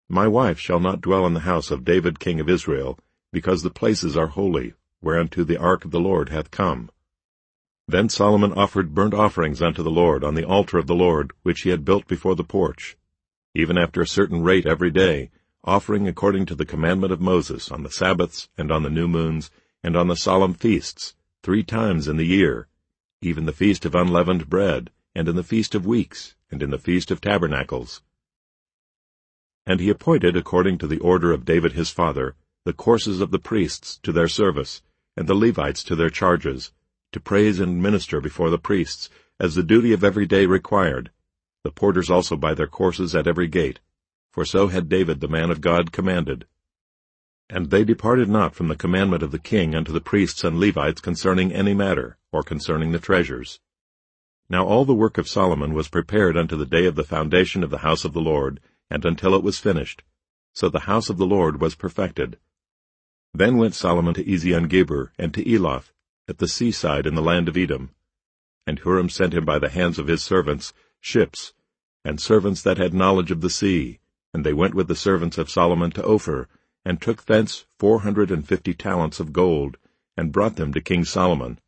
My wife shall not dwell in the house of David king of Israel, because the places are holy, whereunto the ark of the Lord hath come. Then Solomon offered burnt offerings unto the Lord on the altar of the Lord, which he had built before the porch, even after a certain rate every day, offering according to the commandment of Moses on the Sabbaths, and on the new moons, and on the solemn feasts, 3 times in the year, even the feast of unleavened bread, and in the feast of weeks, and in the feast of tabernacles. And he appointed, according to the order of David his father, the courses of the priests to their service, and the Levites to their charges, to praise and minister before the priests, as the duty of every day required, the porters also by their courses at every gate, for so had David the man of God commanded. And they departed not from the commandment of the king unto the priests and Levites concerning any matter, or concerning the treasures. Now all the work of Solomon was prepared unto the day of the foundation of the house of the Lord, and until it was finished. So the house of the Lord was perfected. Then went Solomon to Ezion-Geber, and to Eloth, at the seaside in the land of Edom. And Huram sent him by the hands of his servants ships, and servants that had knowledge of the sea, and they went with the servants of Solomon to Ophir, and took thence 450 talents of gold, and brought them to King Solomon.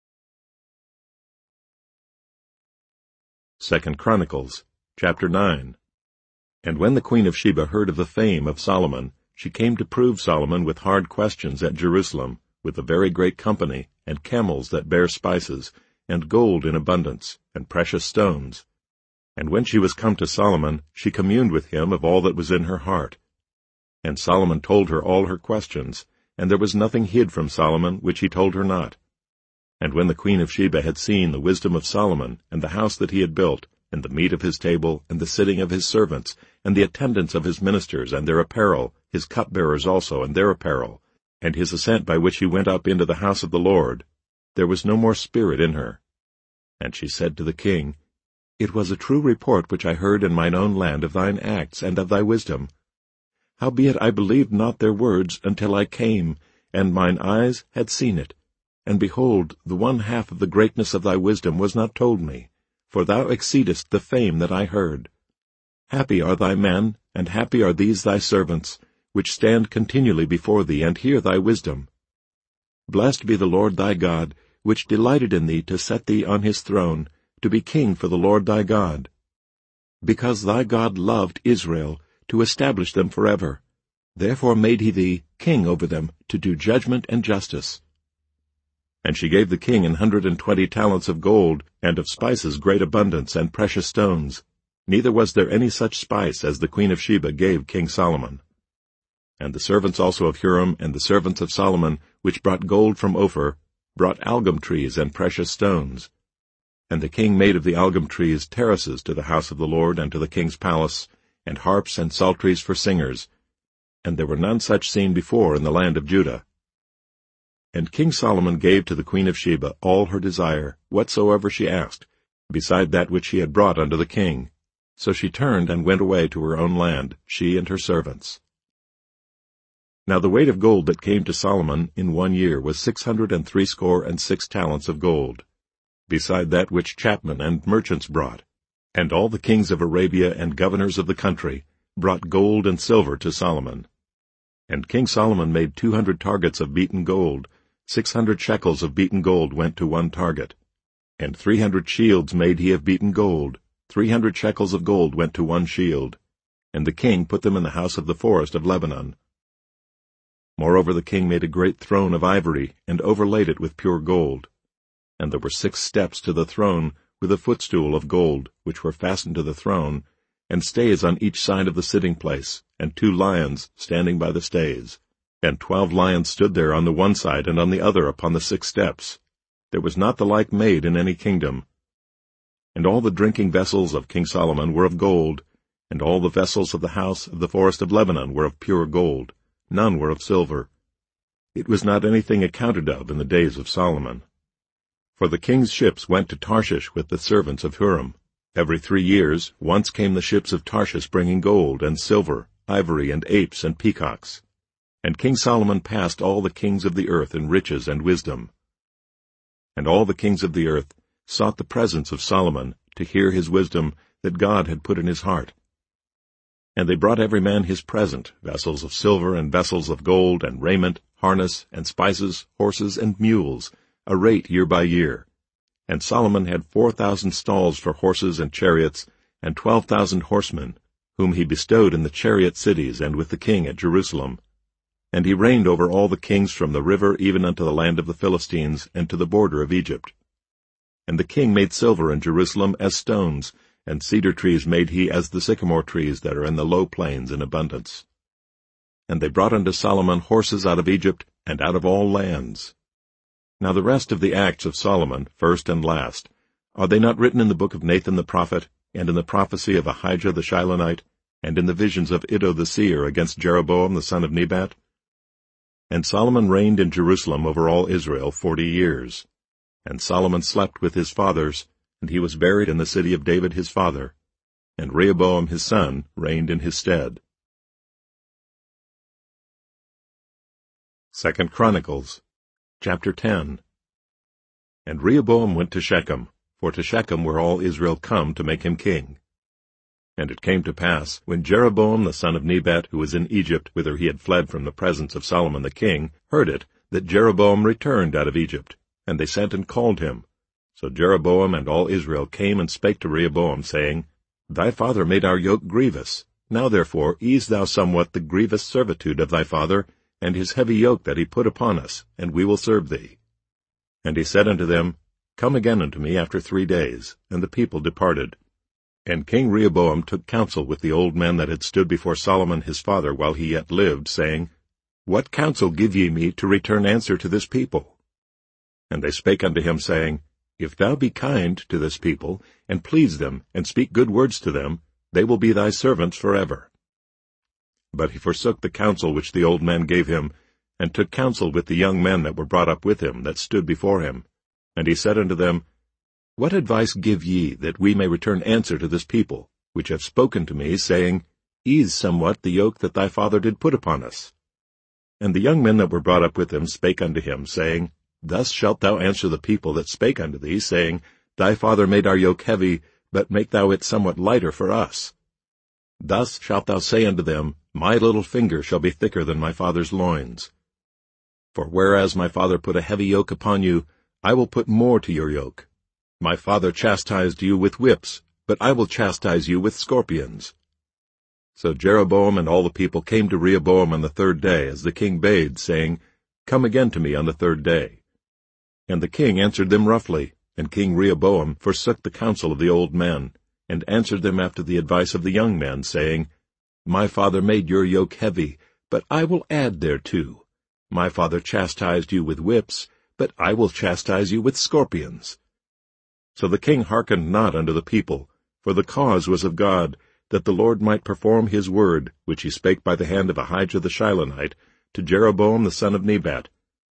2 Chronicles, chapter 9. And when the queen of Sheba heard of the fame of Solomon, she came to prove Solomon with hard questions at Jerusalem, with a very great company, and camels that bear spices, and gold in abundance, and precious stones. And when she was come to Solomon, she communed with him of all that was in her heart. And Solomon told her all her questions, and there was nothing hid from Solomon which he told her not. And when the queen of Sheba had seen the wisdom of Solomon, and the house that he had built, and the meat of his table, and the sitting of his servants, and the attendance of his ministers, and their apparel, his cupbearers also, and their apparel, and his ascent by which he went up into the house of the Lord, there was no more spirit in her. And she said to the king, It was a true report which I heard in mine own land of thine acts and of thy wisdom. Howbeit I believed not their words until I came, and mine eyes had seen it. And behold, the one half of the greatness of thy wisdom was not told me, for thou exceedest the fame that I heard. Happy are thy men, and happy are these thy servants, which stand continually before thee, and hear thy wisdom. Blessed be the Lord thy God, which delighted in thee to set thee on his throne, to be king for the Lord thy God. Because thy God loved Israel, to establish them forever. Therefore made he thee king over them, to do judgment and justice. And she gave the king 120 talents of gold, and of spices great abundance, and precious stones. Neither was there any such spice as the queen of Sheba gave King Solomon. And the servants also of Huram, and the servants of Solomon, which brought gold from Ophir, brought algum trees and precious stones. And the king made of the algum trees terraces to the house of the Lord and to the king's palace, and harps and psalteries for singers. And there were none such seen before in the land of Judah. And King Solomon gave to the queen of Sheba all her desire, whatsoever she asked, beside that which she had brought unto the king. So she turned and went away to her own land, she and her servants. Now the weight of gold that came to Solomon in 1 year was 666 talents of gold, beside that which chapmen and merchants brought. And all the kings of Arabia and governors of the country brought gold and silver to Solomon. And King Solomon made 200 targets of beaten gold. 600 shekels of beaten gold went to one target. And 300 shields made he of beaten gold. 300 shekels of gold went to one shield. And the king put them in the house of the forest of Lebanon. Moreover the king made a great throne of ivory, and overlaid it with pure gold. And there were 6 steps to the throne, with a footstool of gold, which were fastened to the throne, and stays on each side of the sitting place, and 2 lions standing by the stays. And 12 lions stood there on the one side and on the other upon the 6 steps. There was not the like made in any kingdom. And all the drinking vessels of King Solomon were of gold, and all the vessels of the house of the forest of Lebanon were of pure gold. None were of silver. It was not anything accounted of in the days of Solomon. For the king's ships went to Tarshish with the servants of Huram. Every 3 years once came the ships of Tarshish bringing gold and silver, ivory and apes and peacocks. And King Solomon passed all the kings of the earth in riches and wisdom. And all the kings of the earth sought the presence of Solomon to hear his wisdom that God had put in his heart. And they brought every man his present, vessels of silver and vessels of gold, and raiment, harness, and spices, horses, and mules, a rate year by year. And Solomon had 4,000 stalls for horses and chariots, and 12,000 horsemen, whom he bestowed in the chariot cities and with the king at Jerusalem. And he reigned over all the kings from the river even unto the land of the Philistines, and to the border of Egypt. And the king made silver in Jerusalem as stones, and cedar trees made he as the sycamore trees that are in the low plains in abundance. And they brought unto Solomon horses out of Egypt, and out of all lands. Now the rest of the acts of Solomon, first and last, are they not written in the book of Nathan the prophet, and in the prophecy of Ahijah the Shilonite, and in the visions of Iddo the seer against Jeroboam the son of Nebat? And Solomon reigned in Jerusalem over all Israel 40 years. And Solomon slept with his fathers, and he was buried in the city of David his father, and Rehoboam his son reigned in his stead. 2 Chronicles, chapter 10. And Rehoboam went to Shechem, for to Shechem were all Israel come to make him king. And it came to pass, when Jeroboam the son of Nebat, who was in Egypt, whither he had fled from the presence of Solomon the king, heard it, that Jeroboam returned out of Egypt, and they sent and called him. So Jeroboam and all Israel came and spake to Rehoboam, saying, Thy father made our yoke grievous. Now therefore ease thou somewhat the grievous servitude of thy father, and his heavy yoke that he put upon us, and we will serve thee. And he said unto them, Come again unto me after 3 days. And the people departed. And King Rehoboam took counsel with the old men that had stood before Solomon his father while he yet lived, saying, What counsel give ye me to return answer to this people? And they spake unto him, saying, If thou be kind to this people, and please them, and speak good words to them, they will be thy servants forever. But he forsook the counsel which the old men gave him, and took counsel with the young men that were brought up with him, that stood before him. And he said unto them, What advice give ye, that we may return answer to this people, which have spoken to me, saying, Ease somewhat the yoke that thy father did put upon us? And the young men that were brought up with him spake unto him, saying, Thus shalt thou answer the people that spake unto thee, saying, Thy father made our yoke heavy, but make thou it somewhat lighter for us. Thus shalt thou say unto them, My little finger shall be thicker than my father's loins. For whereas my father put a heavy yoke upon you, I will put more to your yoke. My father chastised you with whips, but I will chastise you with scorpions. So Jeroboam and all the people came to Rehoboam on the 3rd day, as the king bade, saying, Come again to me on the 3rd day. And the king answered them roughly, and King Rehoboam forsook the counsel of the old men, and answered them after the advice of the young men, saying, My father made your yoke heavy, but I will add thereto. My father chastised you with whips, but I will chastise you with scorpions. So the king hearkened not unto the people, for the cause was of God, that the Lord might perform his word, which he spake by the hand of Ahijah the Shilonite, to Jeroboam the son of Nebat.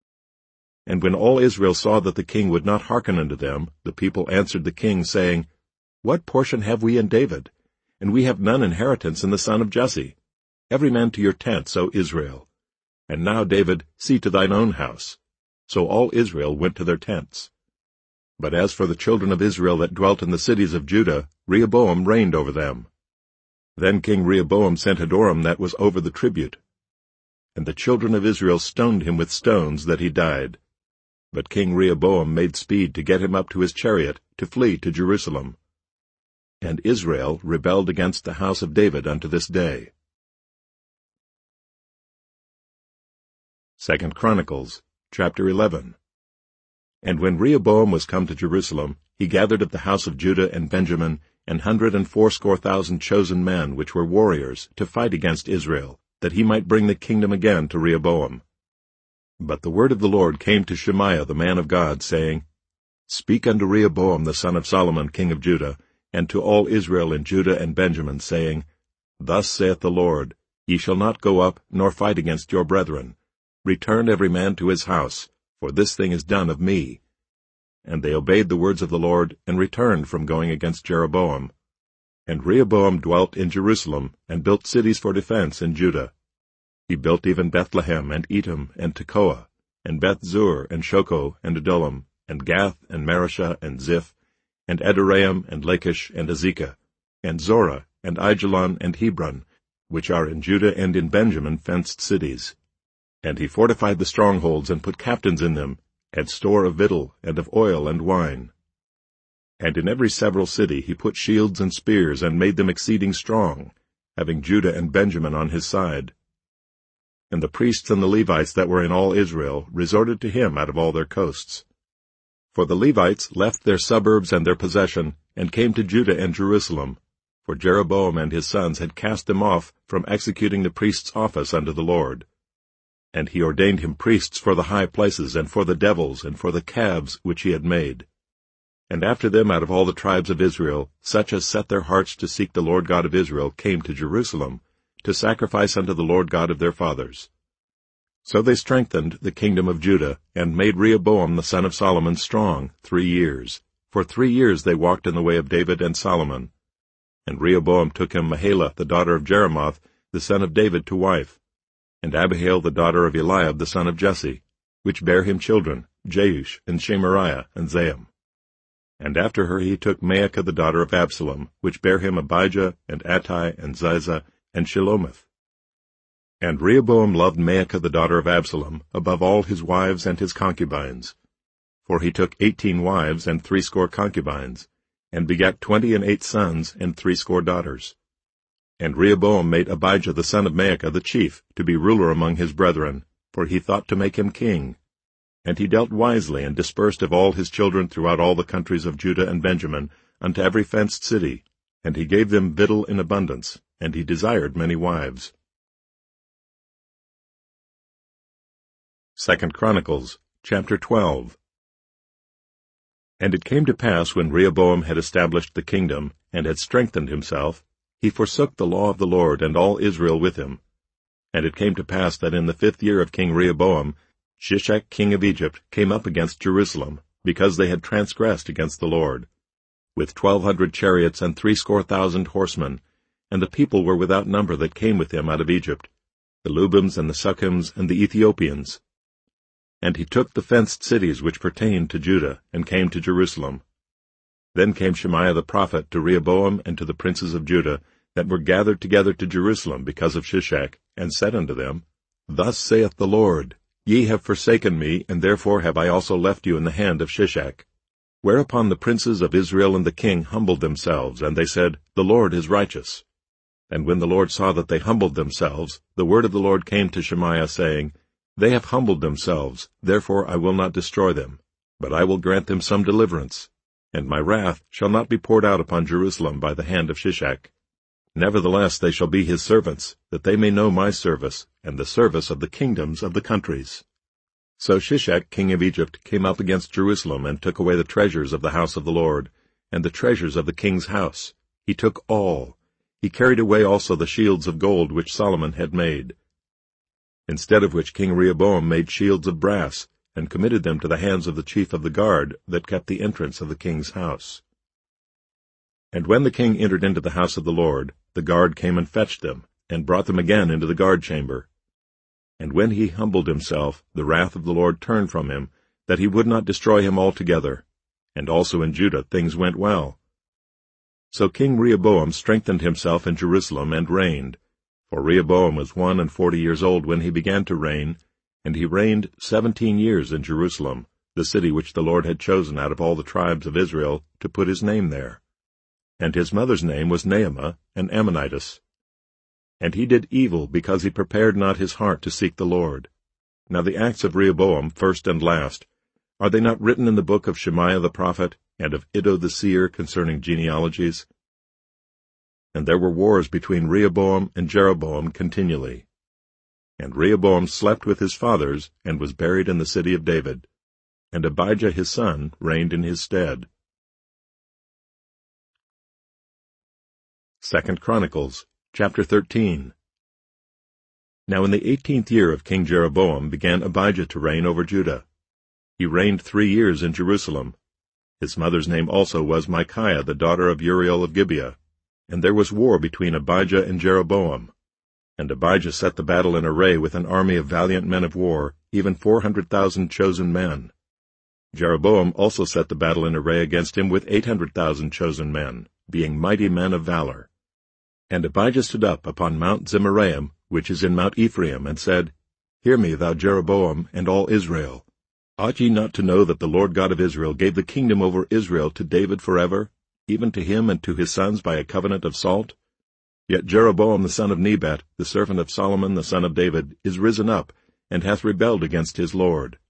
And when all Israel saw that the king would not hearken unto them, the people answered the king, saying, What portion have we in David? And we have none inheritance in the son of Jesse. Every man to your tents, O Israel. And now, David, see to thine own house. So all Israel went to their tents. But as for the children of Israel that dwelt in the cities of Judah, Rehoboam reigned over them. Then King Rehoboam sent Hadoram that was over the tribute. And the children of Israel stoned him with stones, that he died. But King Rehoboam made speed to get him up to his chariot, to flee to Jerusalem. And Israel rebelled against the house of David unto this day. 2 Chronicles, chapter 11. And when Rehoboam was come to Jerusalem, he gathered of the house of Judah and Benjamin 180,000 chosen men, which were warriors, to fight against Israel, that he might bring the kingdom again to Rehoboam. But the word of the Lord came to Shemaiah the man of God, saying, Speak unto Rehoboam the son of Solomon king of Judah, and to all Israel in Judah and Benjamin, saying, Thus saith the Lord, Ye shall not go up, nor fight against your brethren. Return every man to his house, for this thing is done of me. And they obeyed the words of the Lord, and returned from going against Jeroboam. And Rehoboam dwelt in Jerusalem, and built cities for defense in Judah. He built even Bethlehem, and Etam, and Tekoa, and Beth-zur, and Shoko, and Adullam, and Gath, and Mareshah, and Ziph, and Adoraim, and Lachish, and Azekah, and Zorah, and Aijalon, and Hebron, which are in Judah and in Benjamin fenced cities. And he fortified the strongholds, and put captains in them, and store of victual, and of oil and wine. And in every several city he put shields and spears, and made them exceeding strong, having Judah and Benjamin on his side. And the priests and the Levites that were in all Israel resorted to him out of all their coasts. For the Levites left their suburbs and their possession, and came to Judah and Jerusalem, for Jeroboam and his sons had cast them off from executing the priest's office unto the Lord. And he ordained him priests for the high places, and for the devils, and for the calves which he had made. And after them out of all the tribes of Israel, such as set their hearts to seek the Lord God of Israel came to Jerusalem, to sacrifice unto the Lord God of their fathers. So they strengthened the kingdom of Judah, and made Rehoboam the son of Solomon strong 3 years. For 3 years they walked in the way of David and Solomon. And Rehoboam took him Mahalath the daughter of Jeremoth, the son of David, to wife, and Abihail the daughter of Eliab the son of Jesse, which bare him children, Jeush, and Shemariah, and Zaam. And after her he took Maacah the daughter of Absalom, which bare him Abijah, and Attai, and Ziza, and Shelomith. And Rehoboam loved Maacah the daughter of Absalom above all his wives and his concubines. For he took 18 wives and 60 concubines, and begat 28 sons and 60 daughters. And Rehoboam made Abijah the son of Maacah the chief, to be ruler among his brethren, for he thought to make him king. And he dealt wisely, and dispersed of all his children throughout all the countries of Judah and Benjamin, unto every fenced city, and he gave them victual in abundance, and he desired many wives. 2 Chronicles, chapter 12. And it came to pass, when Rehoboam had established the kingdom, and had strengthened himself, he forsook the law of the Lord, and all Israel with him. And it came to pass that in the 5th year of King Rehoboam, Shishak king of Egypt came up against Jerusalem, because they had transgressed against the Lord, with 1,200 chariots and 60,000 horsemen, and the people were without number that came with him out of Egypt, the Lubims and the Sukkims and the Ethiopians. And he took the fenced cities which pertained to Judah, and came to Jerusalem. Then came Shemaiah the prophet to Rehoboam and to the princes of Judah, that were gathered together to Jerusalem because of Shishak, and said unto them, Thus saith the Lord, Ye have forsaken me, and therefore have I also left you in the hand of Shishak. Whereupon the princes of Israel and the king humbled themselves, and they said, The Lord is righteous. And when the Lord saw that they humbled themselves, the word of the Lord came to Shemaiah, saying, They have humbled themselves, therefore I will not destroy them, but I will grant them some deliverance, and my wrath shall not be poured out upon Jerusalem by the hand of Shishak. Nevertheless they shall be his servants, that they may know my service, and the service of the kingdoms of the countries. So Shishak king of Egypt came up against Jerusalem, and took away the treasures of the house of the Lord, and the treasures of the king's house. He took all. He carried away also the shields of gold which Solomon had made. Instead of which King Rehoboam made shields of brass, and committed them to the hands of the chief of the guard that kept the entrance of the king's house. And when the king entered into the house of the Lord, the guard came and fetched them, and brought them again into the guard chamber. And when he humbled himself, the wrath of the Lord turned from him, that he would not destroy him altogether. And also in Judah things went well. So King Rehoboam strengthened himself in Jerusalem, and reigned. For Rehoboam was 41 years old when he began to reign, and he reigned 17 years in Jerusalem, the city which the Lord had chosen out of all the tribes of Israel to put his name there. And his mother's name was Naamah, an Ammonitess. And he did evil, because he prepared not his heart to seek the Lord. Now the acts of Rehoboam, first and last, are they not written in the book of Shemaiah the prophet, and of Iddo the seer concerning genealogies? And there were wars between Rehoboam and Jeroboam continually. And Rehoboam slept with his fathers, and was buried in the city of David. And Abijah his son reigned in his stead. 2 Chronicles, chapter 13. Now in the 18th year of King Jeroboam began Abijah to reign over Judah. He reigned 3 years in Jerusalem. His mother's name also was Micaiah, the daughter of Uriel of Gibeah. And there was war between Abijah and Jeroboam. And Abijah set the battle in array with an army of valiant men of war, even 400,000 chosen men. Jeroboam also set the battle in array against him with 800,000 chosen men, being mighty men of valor. And Abijah stood up upon Mount Zemaraim, which is in Mount Ephraim, and said, Hear me, thou Jeroboam, and all Israel. Ought ye not to know that the Lord God of Israel gave the kingdom over Israel to David forever, even to him and to his sons by a covenant of salt? Yet Jeroboam the son of Nebat, the servant of Solomon the son of David, is risen up, and hath rebelled against his Lord.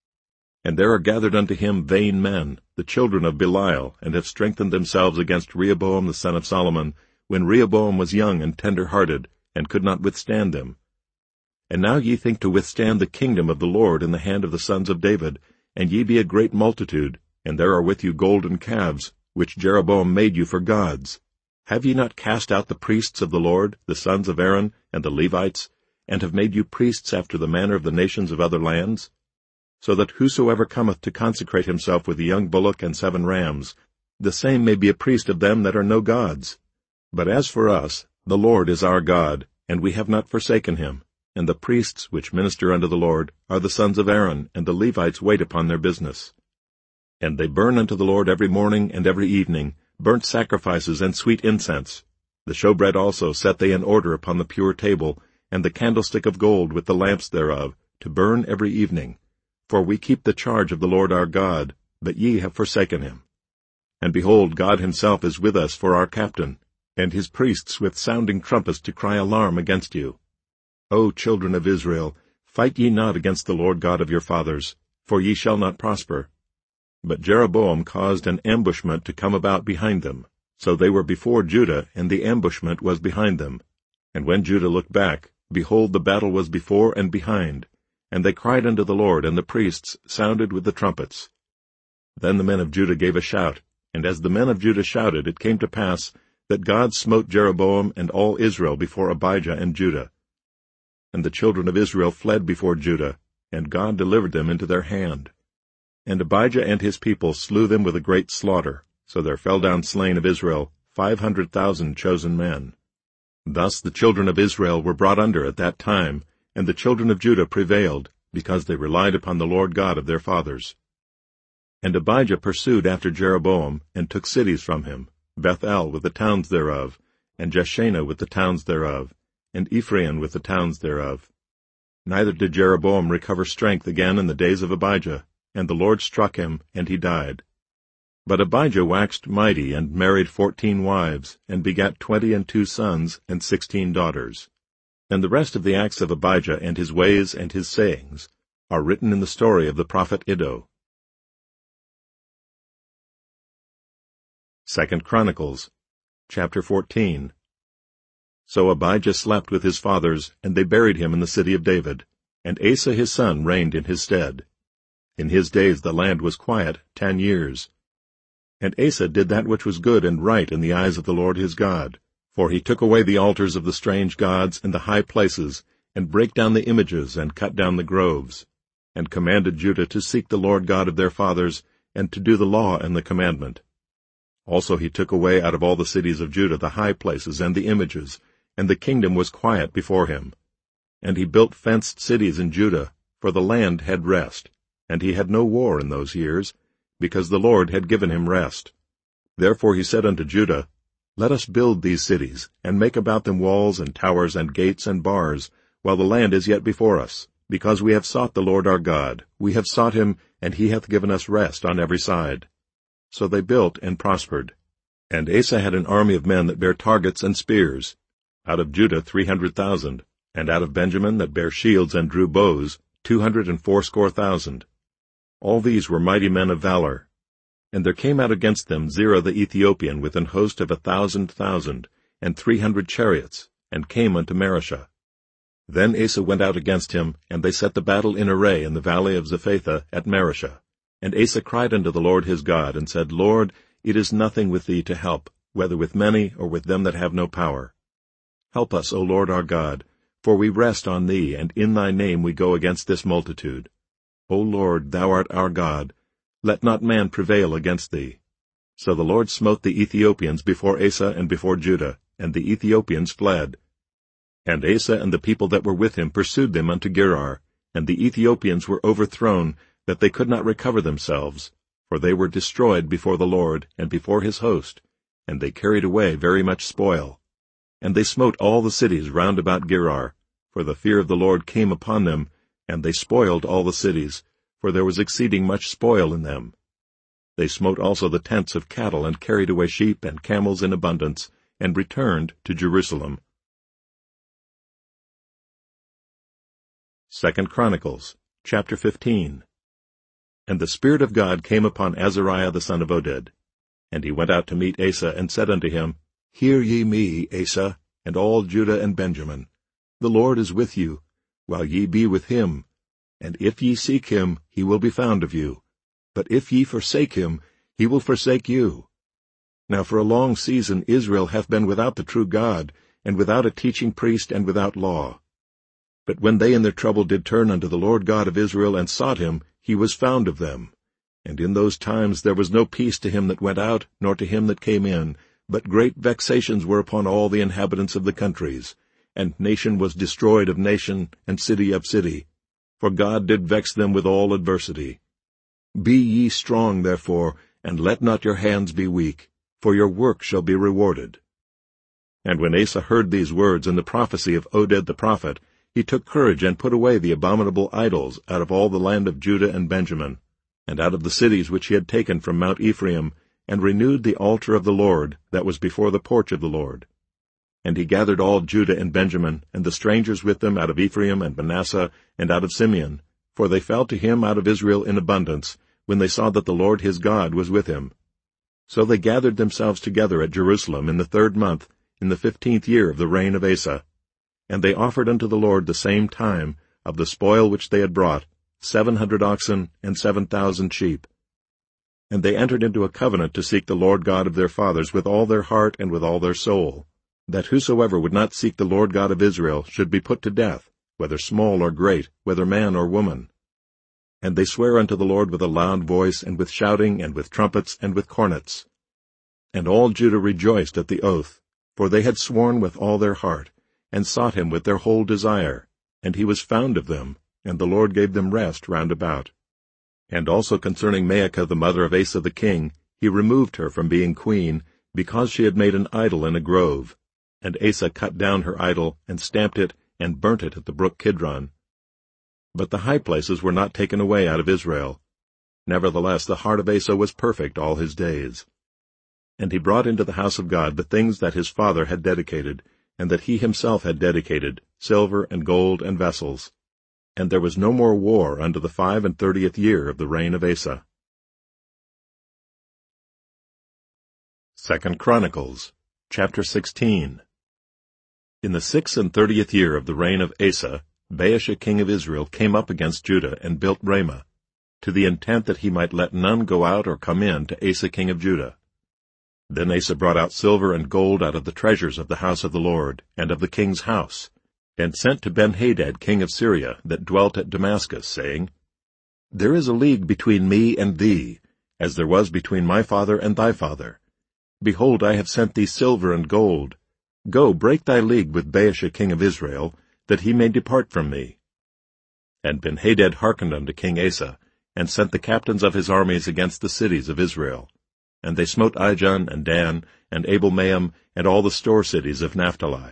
And there are gathered unto him vain men, the children of Belial, and have strengthened themselves against Rehoboam the son of Solomon, when Rehoboam was young and tender-hearted, and could not withstand them. And now ye think to withstand the kingdom of the Lord in the hand of the sons of David, and ye be a great multitude, and there are with you golden calves, which Jeroboam made you for gods. Have ye not cast out the priests of the Lord, the sons of Aaron, and the Levites, and have made you priests after the manner of the nations of other lands? So that whosoever cometh to consecrate himself with a young bullock and 7 rams, the same may be a priest of them that are no gods. But as for us, the Lord is our God, and we have not forsaken him. And the priests which minister unto the Lord are the sons of Aaron, and the Levites wait upon their business. And they burn unto the Lord every morning and every evening burnt sacrifices and sweet incense. The showbread also set they in order upon the pure table, and the candlestick of gold with the lamps thereof, to burn every evening. For we keep the charge of the Lord our God, but ye have forsaken him. And behold, God himself is with us for our captain, and his priests with sounding trumpets to cry alarm against you. O children of Israel, fight ye not against the Lord God of your fathers, for ye shall not prosper. But Jeroboam caused an ambushment to come about behind them. So they were before Judah, and the ambushment was behind them. And when Judah looked back, behold, the battle was before and behind. And they cried unto the Lord, and the priests sounded with the trumpets. Then the men of Judah gave a shout, and as the men of Judah shouted, it came to pass that God smote Jeroboam and all Israel before Abijah and Judah. And the children of Israel fled before Judah, and God delivered them into their hand. And Abijah and his people slew them with a great slaughter, so there fell down slain of Israel 500,000 chosen men. Thus the children of Israel were brought under at that time, and the children of Judah prevailed, because they relied upon the Lord God of their fathers. And Abijah pursued after Jeroboam, and took cities from him, Bethel with the towns thereof, and Jeshanah with the towns thereof, and Ephraim with the towns thereof. Neither did Jeroboam recover strength again in the days of Abijah, and the Lord struck him, and he died. But Abijah waxed mighty, and married 14 wives, and begat 22 sons, and 16 daughters. And the rest of the acts of Abijah, and his ways, and his sayings, are written in the story of the prophet Iddo. 2 Chronicles, chapter 14. So Abijah slept with his fathers, and they buried him in the city of David, and Asa his son reigned in his stead. In his days the land was quiet 10 years. And Asa did that which was good and right in the eyes of the Lord his God, for he took away the altars of the strange gods and the high places, and brake down the images, and cut down the groves, and commanded Judah to seek the Lord God of their fathers, and to do the law and the commandment. Also he took away out of all the cities of Judah the high places and the images, and the kingdom was quiet before him. And he built fenced cities in Judah, for the land had rest, and he had no war in those years, because the Lord had given him rest. Therefore he said unto Judah, Let us build these cities, and make about them walls and towers and gates and bars, while the land is yet before us, because we have sought the Lord our God. We have sought him, and he hath given us rest on every side. So they built and prospered. And Asa had an army of men that bare targets and spears. Out of Judah 300,000, and out of Benjamin that bare shields and drew bows 280,000. All these were mighty men of valor. And there came out against them Zerah the Ethiopian with an host of 1,000,000, and 300 chariots, and came unto Mareshah. Then Asa went out against him, and they set the battle in array in the valley of Zephathah at Mareshah. And Asa cried unto the Lord his God, and said, Lord, it is nothing with thee to help, whether with many or with them that have no power. Help us, O Lord our God, for we rest on thee, and in thy name we go against this multitude. O Lord, thou art our God. Let not man prevail against thee. So the Lord smote the Ethiopians before Asa and before Judah, and the Ethiopians fled. And Asa and the people that were with him pursued them unto Gerar, and the Ethiopians were overthrown, that they could not recover themselves, for they were destroyed before the Lord and before his host, and they carried away very much spoil. and they smote all the cities round about Gerar, for the fear of the Lord came upon them, and they spoiled all the cities, for there was exceeding much spoil in them. They smote also the tents of cattle, and carried away sheep and camels in abundance, and returned to Jerusalem. 2 Chronicles, chapter 15. And the Spirit of God came upon Azariah the son of Oded. And he went out to meet Asa, and said unto him, Hear ye me, Asa, and all Judah and Benjamin. The Lord is with you, while ye be with him. And if ye seek him, he will be found of you. But if ye forsake him, he will forsake you. Now for a long season Israel hath been without the true God, and without a teaching priest, and without law. But when they in their trouble did turn unto the Lord God of Israel, and sought him, he was found of them. And in those times there was no peace to him that went out, nor to him that came in, but great vexations were upon all the inhabitants of the countries. And nation was destroyed of nation, and city of city. For God did vex them with all adversity. Be ye strong, therefore, and let not your hands be weak, for your work shall be rewarded. And when Asa heard these words and the prophecy of Oded the prophet, he took courage and put away the abominable idols out of all the land of Judah and Benjamin, and out of the cities which he had taken from Mount Ephraim, and renewed the altar of the Lord that was before the porch of the Lord. And he gathered all Judah and Benjamin, and the strangers with them out of Ephraim and Manasseh, and out of Simeon, for they fell to him out of Israel in abundance, when they saw that the Lord his God was with him. So they gathered themselves together at Jerusalem in the 3rd month, in the 15th year of the reign of Asa. And they offered unto the Lord the same time, of the spoil which they had brought, 700 oxen and 7,000 sheep. And they entered into a covenant to seek the Lord God of their fathers with all their heart and with all their soul, that whosoever would not seek the Lord God of Israel should be put to death, whether small or great, whether man or woman. And they sware unto the Lord with a loud voice, and with shouting, and with trumpets, and with cornets. And all Judah rejoiced at the oath, for they had sworn with all their heart, and sought him with their whole desire, and he was found of them, and the Lord gave them rest round about. And also concerning Maacah the mother of Asa the king, he removed her from being queen, because she had made an idol in a grove. And Asa cut down her idol, and stamped it, and burnt it at the brook Kidron. But the high places were not taken away out of Israel. Nevertheless the heart of Asa was perfect all his days. And he brought into the house of God the things that his father had dedicated, and that he himself had dedicated, silver and gold and vessels. And there was no more war unto the 35th year of the reign of Asa. 2 Chronicles, chapter 16. In the 36th year of the reign of Asa, Baasha king of Israel came up against Judah, and built Ramah, to the intent that he might let none go out or come in to Asa king of Judah. Then Asa brought out silver and gold out of the treasures of the house of the Lord, and of the king's house, and sent to Benhadad king of Syria, that dwelt at Damascus, saying, There is a league between me and thee, as there was between my father and thy father. Behold, I have sent thee silver and gold. Go, break thy league with Baasha king of Israel, that he may depart from me. And Benhadad hearkened unto King Asa, and sent the captains of his armies against the cities of Israel. And they smote Ijon, and Dan, and Abel-maim, and all the store cities of Naphtali.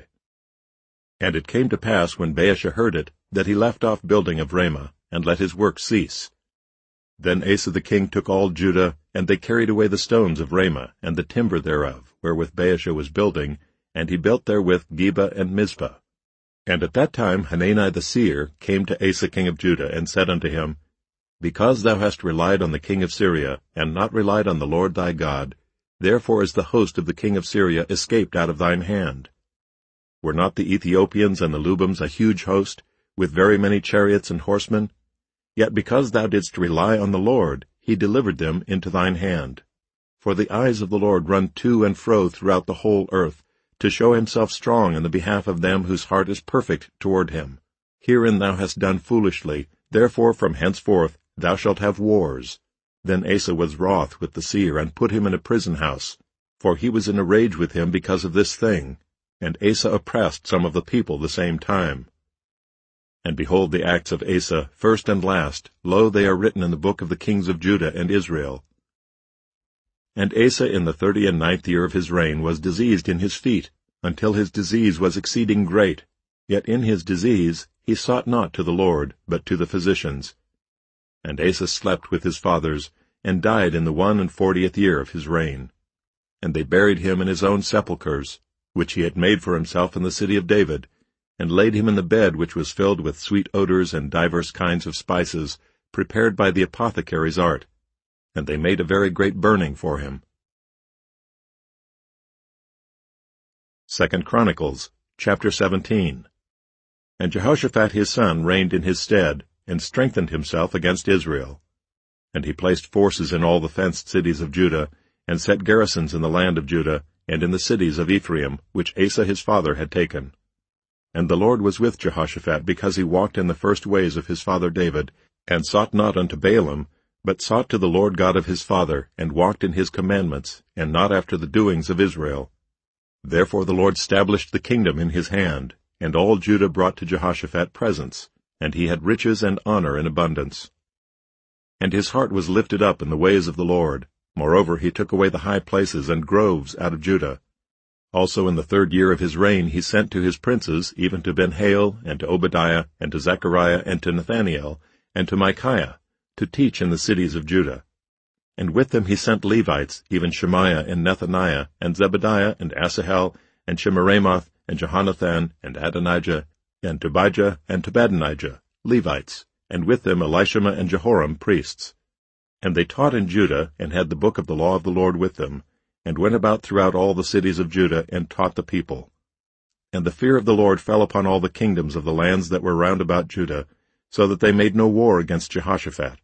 And it came to pass, when Baasha heard it, that he left off building of Ramah, and let his work cease. Then Asa the king took all Judah, and they carried away the stones of Ramah, and the timber thereof, wherewith Baasha was building, and he built therewith Geba and Mizpah. And at that time Hanani the seer came to Asa king of Judah, and said unto him, Because thou hast relied on the king of Syria, and not relied on the Lord thy God, therefore is the host of the king of Syria escaped out of thine hand. Were not the Ethiopians and the Lubims a huge host, with very many chariots and horsemen? Yet because thou didst rely on the Lord, he delivered them into thine hand. For the eyes of the Lord run to and fro throughout the whole earth, to show himself strong in the behalf of them whose heart is perfect toward him. Herein thou hast done foolishly, therefore from henceforth thou shalt have wars. Then Asa was wroth with the seer, and put him in a prison house, for he was in a rage with him because of this thing. And Asa oppressed some of the people the same time. And behold, the acts of Asa, first and last, lo, they are written in the book of the kings of Judah and Israel. And Asa in the 39th year of his reign was diseased in his feet, until his disease was exceeding great. Yet in his disease he sought not to the Lord, but to the physicians. And Asa slept with his fathers, and died in the 41st year of his reign. And they buried him in his own sepulchres, which he had made for himself in the city of David, and laid him in the bed which was filled with sweet odors and divers kinds of spices, prepared by the apothecary's art. And they made a very great burning for him. 2 Chronicles, chapter 17. And Jehoshaphat his son reigned in his stead, and strengthened himself against Israel. And he placed forces in all the fenced cities of Judah, and set garrisons in the land of Judah, and in the cities of Ephraim, which Asa his father had taken. And the Lord was with Jehoshaphat, because he walked in the first ways of his father David, and sought not unto Baalim, but sought to the Lord God of his father, and walked in his commandments, and not after the doings of Israel. Therefore the Lord stablished the kingdom in his hand, and all Judah brought to Jehoshaphat presents, and he had riches and honor in abundance. And his heart was lifted up in the ways of the Lord. Moreover, he took away the high places and groves out of Judah. Also in the 3rd year of his reign he sent to his princes, even to Ben-Hail, and to Obadiah, and to Zechariah, and to Nathaniel, and to Micaiah, to teach in the cities of Judah. And with them he sent Levites, even Shemaiah, and Nethaniah, and Zebadiah, and Asahel, and Shemiramoth, and Jehonathan, and Adonijah, and Tobijah, and Tobadonijah, Levites, and with them Elishama and Jehoram, priests. And they taught in Judah, and had the book of the law of the Lord with them, and went about throughout all the cities of Judah, and taught the people. And the fear of the Lord fell upon all the kingdoms of the lands that were round about Judah, so that they made no war against Jehoshaphat.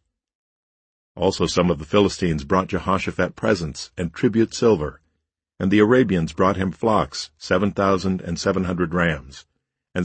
Also some of the Philistines brought Jehoshaphat presents, and tribute silver, and the Arabians brought him flocks, 7,700 rams, and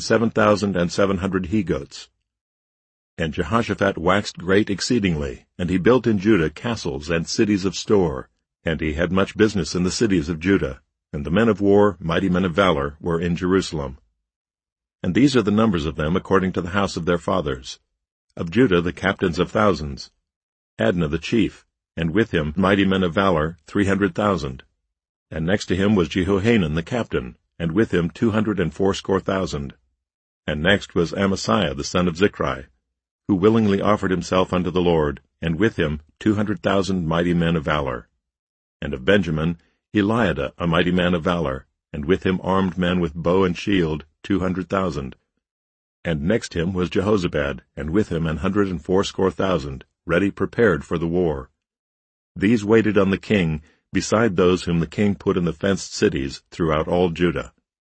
7,700 he-goats. And Jehoshaphat waxed great exceedingly, and he built in Judah castles and cities of store, and he had much business in the cities of Judah, and the men of war, mighty men of valor, were in Jerusalem. And these are the numbers of them according to the house of their fathers. Of Judah the captains of thousands, Adnah the chief, and with him mighty men of valor, 300,000. And next to him was Jehohanan the captain, and with him 280,000. And next was Amasiah the son of Zichri, who willingly offered himself unto the Lord, and with him 200,000 mighty men of valor. And of Benjamin, Eliada a mighty man of valor, and with him armed men with bow and shield, 200,000. And next him was Jehozabad, and with him 180,000, ready prepared for the war. These waited on the king, beside those whom the king put in the fenced cities throughout all Judah.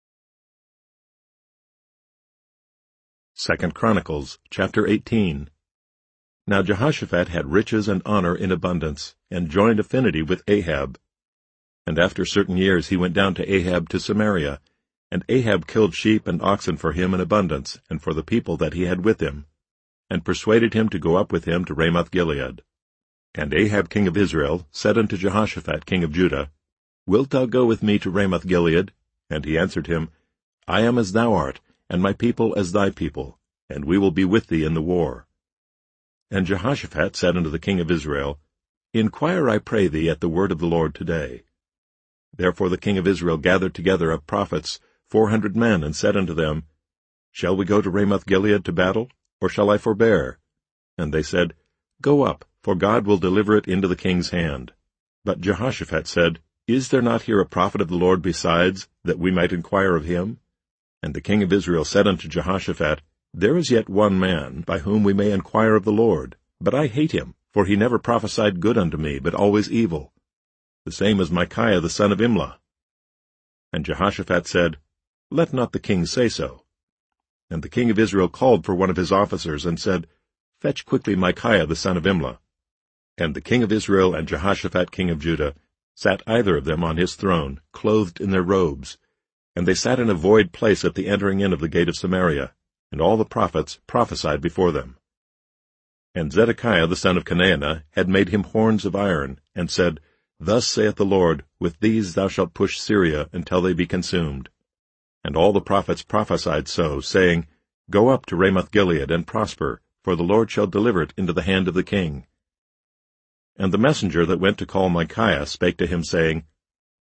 2 Chronicles, chapter 18. Now Jehoshaphat had riches and honor in abundance, and joined affinity with Ahab. And after certain years he went down to Ahab to Samaria, and Ahab killed sheep and oxen for him in abundance, and for the people that he had with him, and persuaded him to go up with him to Ramoth-Gilead. And Ahab king of Israel said unto Jehoshaphat king of Judah, Wilt thou go with me to Ramoth-Gilead? And he answered him, I am as thou art, and my people as thy people, and we will be with thee in the war. And Jehoshaphat said unto the king of Israel, Inquire, I pray thee, at the word of the Lord today. Therefore the king of Israel gathered together of prophets 400 men, and said unto them, Shall we go to Ramoth-Gilead to battle, or shall I forbear? And they said, Go up, for God will deliver it into the king's hand. But Jehoshaphat said, Is there not here a prophet of the Lord besides, that we might inquire of him? And the king of Israel said unto Jehoshaphat, There is yet one man, by whom we may inquire of the Lord, but I hate him, for he never prophesied good unto me, but always evil. The same as Micaiah the son of Imlah. And Jehoshaphat said, Let not the king say so. And the king of Israel called for one of his officers, and said, Fetch quickly Micaiah the son of Imlah. And the king of Israel and Jehoshaphat king of Judah sat either of them on his throne, clothed in their robes, and they sat in a void place at the entering in of the gate of Samaria, and all the prophets prophesied before them. And Zedekiah the son of Chenaanah had made him horns of iron, and said, Thus saith the Lord, With these thou shalt push Syria until they be consumed. And all the prophets prophesied so, saying, Go up to Ramoth-Gilead and prosper, for the Lord shall deliver it into the hand of the king. And the messenger that went to call Micaiah spake to him, saying,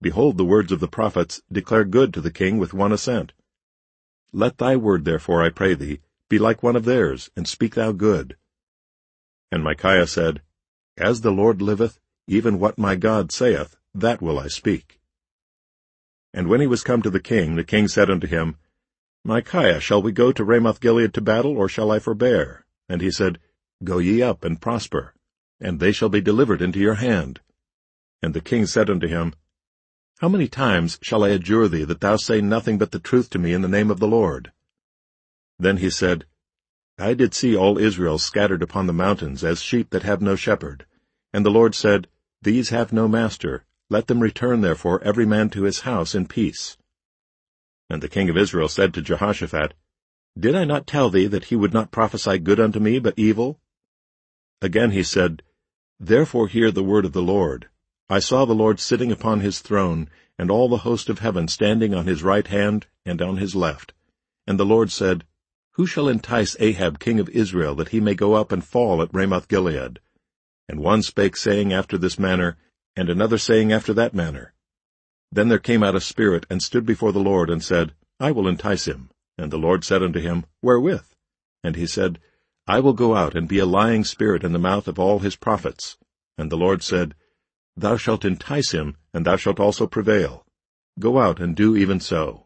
Behold, the words of the prophets declare good to the king with one assent. Let thy word, therefore, I pray thee, be like one of theirs, and speak thou good. And Micaiah said, As the Lord liveth, even what my God saith, that will I speak. And when he was come to the king said unto him, Micaiah, shall we go to Ramoth-Gilead to battle, or shall I forbear? And he said, Go ye up, and prosper, and they shall be delivered into your hand. And the king said unto him, How many times shall I adjure thee that thou say nothing but the truth to me in the name of the Lord? Then he said, I did see all Israel scattered upon the mountains as sheep that have no shepherd. And the Lord said, These have no master. Let them return therefore every man to his house in peace. And the king of Israel said to Jehoshaphat, Did I not tell thee that he would not prophesy good unto me, but evil? Again he said, Therefore hear the word of the Lord. I saw the Lord sitting upon his throne, and all the host of heaven standing on his right hand and on his left. And the Lord said, Who shall entice Ahab king of Israel, that he may go up and fall at Ramoth-Gilead? And one spake, saying after this manner, and another saying after that manner. Then there came out a spirit, and stood before the Lord, and said, I will entice him. And the Lord said unto him, Wherewith? And he said, I will go out and be a lying spirit in the mouth of all his prophets. And the Lord said, Thou shalt entice him, and thou shalt also prevail. Go out and do even so.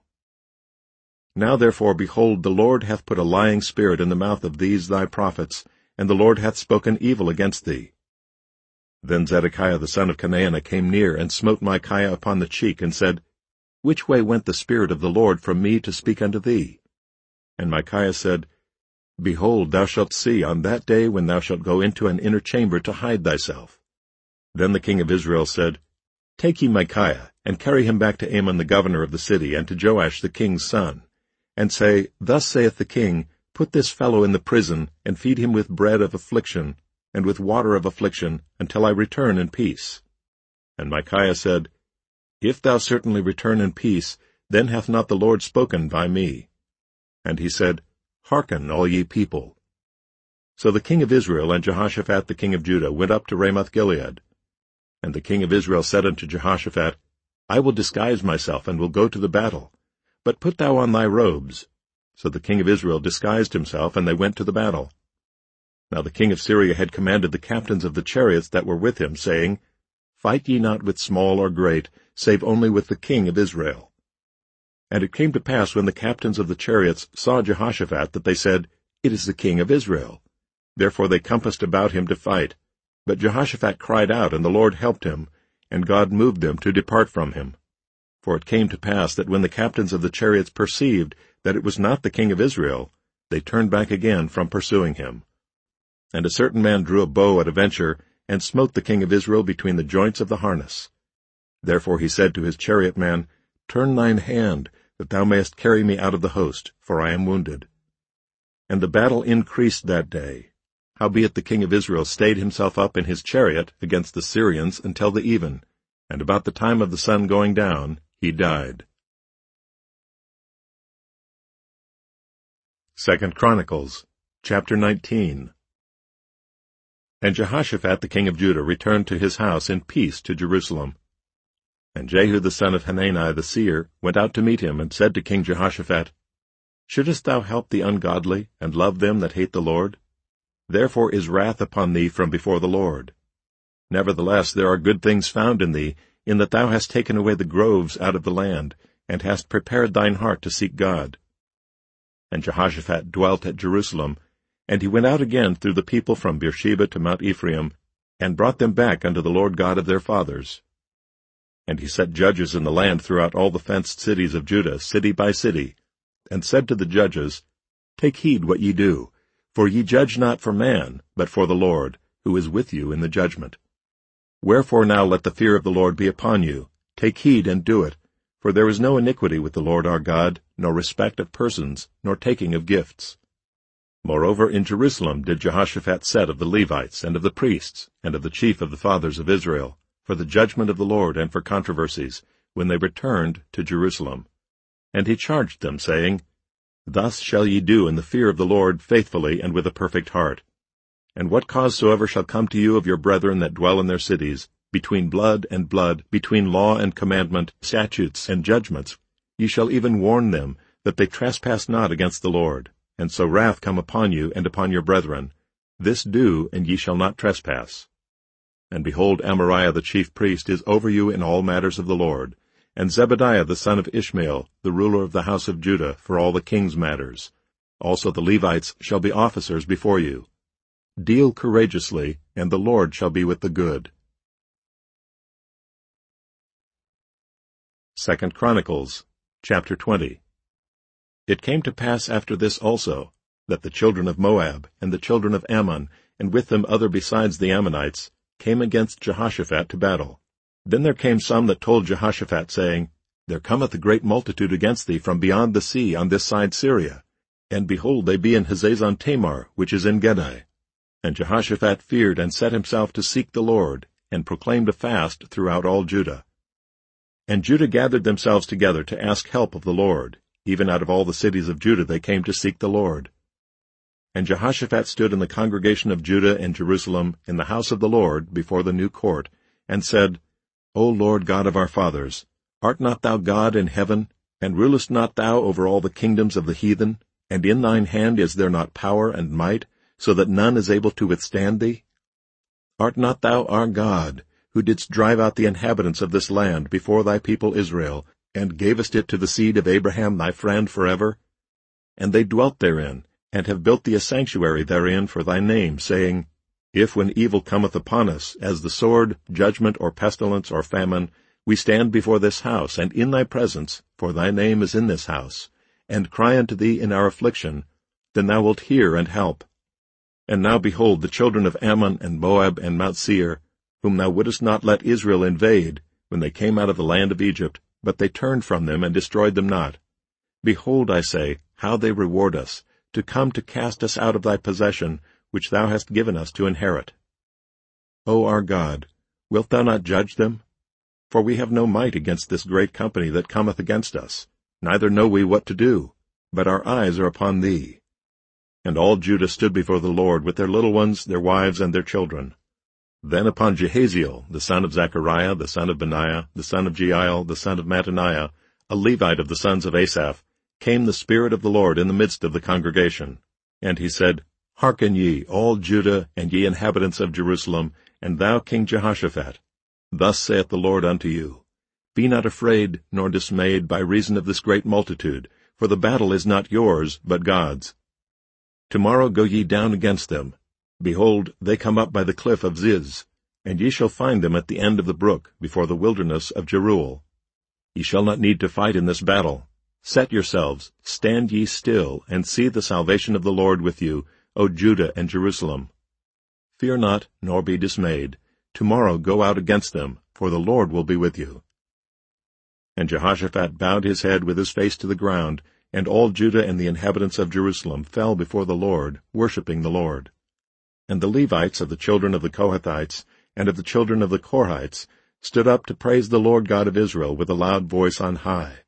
Now therefore, behold, the Lord hath put a lying spirit in the mouth of these thy prophets, and the Lord hath spoken evil against thee. Then Zedekiah the son of Chenaanah came near, and smote Micaiah upon the cheek, and said, Which way went the Spirit of the Lord from me to speak unto thee? And Micaiah said, Behold, thou shalt see on that day when thou shalt go into an inner chamber to hide thyself. Then the king of Israel said, Take ye Micaiah, and carry him back to Amon the governor of the city, and to Joash the king's son, and say, Thus saith the king, Put this fellow in the prison, and feed him with bread of affliction, and with water of affliction, until I return in peace. And Micaiah said, If thou certainly return in peace, then hath not the Lord spoken by me. And he said, Hearken, all ye people. So the king of Israel and Jehoshaphat the king of Judah went up to Ramoth-Gilead. And the king of Israel said unto Jehoshaphat, I will disguise myself, and will go to the battle. But put thou on thy robes. So the king of Israel disguised himself, and they went to the battle. Now the king of Syria had commanded the captains of the chariots that were with him, saying, Fight ye not with small or great, save only with the king of Israel. And it came to pass, when the captains of the chariots saw Jehoshaphat, that they said, It is the king of Israel. Therefore they compassed about him to fight. But Jehoshaphat cried out, and the Lord helped him, and God moved them to depart from him. For it came to pass that when the captains of the chariots perceived that it was not the king of Israel, they turned back again from pursuing him. And a certain man drew a bow at a venture, and smote the king of Israel between the joints of the harness. Therefore he said to his chariot man, Turn thine hand, that thou mayest carry me out of the host, for I am wounded. And the battle increased that day. Howbeit the king of Israel stayed himself up in his chariot against the Syrians until the even, and about the time of the sun going down he died. 2 Chronicles, chapter 19. And Jehoshaphat the king of Judah returned to his house in peace to Jerusalem. And Jehu the son of Hanani the seer went out to meet him, and said to King Jehoshaphat, Shouldest thou help the ungodly, and love them that hate the Lord? Therefore is wrath upon thee from before the Lord. Nevertheless there are good things found in thee, in that thou hast taken away the groves out of the land, and hast prepared thine heart to seek God. And Jehoshaphat dwelt at Jerusalem, and he went out again through the people from Beersheba to Mount Ephraim, and brought them back unto the Lord God of their fathers. And he set judges in the land throughout all the fenced cities of Judah, city by city, and said to the judges, Take heed what ye do, for ye judge not for man, but for the Lord, who is with you in the judgment. Wherefore now let the fear of the Lord be upon you. Take heed and do it, for there is no iniquity with the Lord our God, nor respect of persons, nor taking of gifts. Moreover, in Jerusalem did Jehoshaphat set of the Levites, and of the priests, and of the chief of the fathers of Israel, for the judgment of the Lord and for controversies, when they returned to Jerusalem. And he charged them, saying, Thus shall ye do in the fear of the Lord faithfully and with a perfect heart. And what cause soever shall come to you of your brethren that dwell in their cities, between blood and blood, between law and commandment, statutes and judgments. Ye shall even warn them, that they trespass not against the Lord, and so wrath come upon you and upon your brethren. This do, and ye shall not trespass. And behold, Amariah the chief priest is over you in all matters of the Lord, and Zebadiah the son of Ishmael, the ruler of the house of Judah, for all the king's matters. Also the Levites shall be officers before you. Deal courageously, and the Lord shall be with the good. 2 Chronicles, chapter 20. It came to pass after this also, that the children of Moab, and the children of Ammon, and with them other besides the Ammonites, came against Jehoshaphat to battle. Then there came some that told Jehoshaphat, saying, There cometh a great multitude against thee from beyond the sea on this side Syria. And behold, they be in Hazazon Tamar, which is En Gedi. And Jehoshaphat feared and set himself to seek the Lord, and proclaimed a fast throughout all Judah. And Judah gathered themselves together to ask help of the Lord. Even out of all the cities of Judah they came to seek the Lord. And Jehoshaphat stood in the congregation of Judah and Jerusalem in the house of the Lord before the new court, and said, O Lord God of our fathers, art not thou God in heaven, and rulest not thou over all the kingdoms of the heathen? And in thine hand is there not power and might, so that none is able to withstand thee? Art not thou our God, who didst drive out the inhabitants of this land before thy people Israel, and gavest it to the seed of Abraham thy friend forever? And they dwelt therein, and have built thee a sanctuary therein for thy name, saying, If when evil cometh upon us, as the sword, judgment, or pestilence, or famine, we stand before this house, and in thy presence, for thy name is in this house, and cry unto thee in our affliction, then thou wilt hear and help. And now behold, the children of Ammon and Moab and Mount Seir, whom thou wouldest not let Israel invade, when they came out of the land of Egypt, but they turned from them and destroyed them not. Behold, I say, how they reward us, to come to cast us out of thy possession, which thou hast given us to inherit. O our God, wilt thou not judge them? For we have no might against this great company that cometh against us, neither know we what to do, but our eyes are upon thee. And all Judah stood before the Lord with their little ones, their wives, and their children. Then upon Jehaziel, the son of Zechariah, the son of Benaiah, the son of Jeiel, the son of Mattaniah, a Levite of the sons of Asaph, came the Spirit of the Lord in the midst of the congregation. And he said, Hearken ye, all Judah, and ye inhabitants of Jerusalem, and thou King Jehoshaphat. Thus saith the Lord unto you, Be not afraid nor dismayed by reason of this great multitude, for the battle is not yours, but God's. Tomorrow go ye down against them. Behold, they come up by the cliff of Ziz, and ye shall find them at the end of the brook, before the wilderness of Jeruel. Ye shall not need to fight in this battle. Set yourselves, stand ye still, and see the salvation of the Lord with you, O Judah and Jerusalem. Fear not, nor be dismayed. Tomorrow go out against them, for the Lord will be with you. And Jehoshaphat bowed his head with his face to the ground, and all Judah and the inhabitants of Jerusalem fell before the Lord, worshipping the Lord. And the Levites of the children of the Kohathites and of the children of the Korhites stood up to praise the Lord God of Israel with a loud voice on high.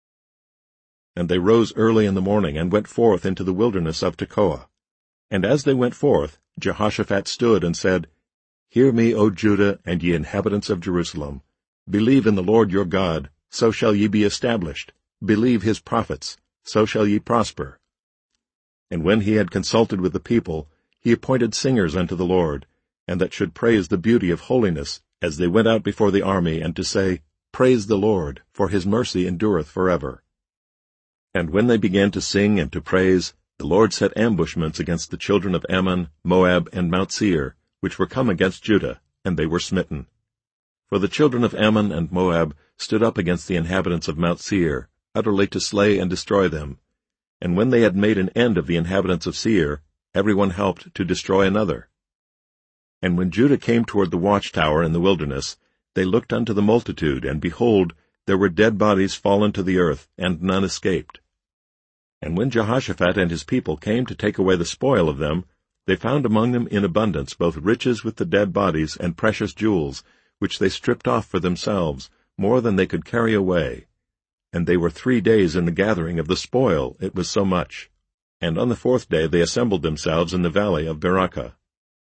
And they rose early in the morning and went forth into the wilderness of Tekoa. And as they went forth, Jehoshaphat stood and said, Hear me, O Judah, and ye inhabitants of Jerusalem. Believe in the Lord your God, so shall ye be established. Believe his prophets, so shall ye prosper. And when he had consulted with the people, he appointed singers unto the Lord, and that should praise the beauty of holiness, as they went out before the army, and to say, Praise the Lord, for his mercy endureth forever. And when they began to sing and to praise, the Lord set ambushments against the children of Ammon, Moab, and Mount Seir, which were come against Judah, and they were smitten. For the children of Ammon and Moab stood up against the inhabitants of Mount Seir, utterly to slay and destroy them. And when they had made an end of the inhabitants of Seir, every one helped to destroy another. And when Judah came toward the watchtower in the wilderness, they looked unto the multitude, and behold, there were dead bodies fallen to the earth, and none escaped. And when Jehoshaphat and his people came to take away the spoil of them, they found among them in abundance both riches with the dead bodies and precious jewels, which they stripped off for themselves, more than they could carry away. And they were 3 days in the gathering of the spoil, it was so much. And on the 4th day they assembled themselves in the valley of Berakah.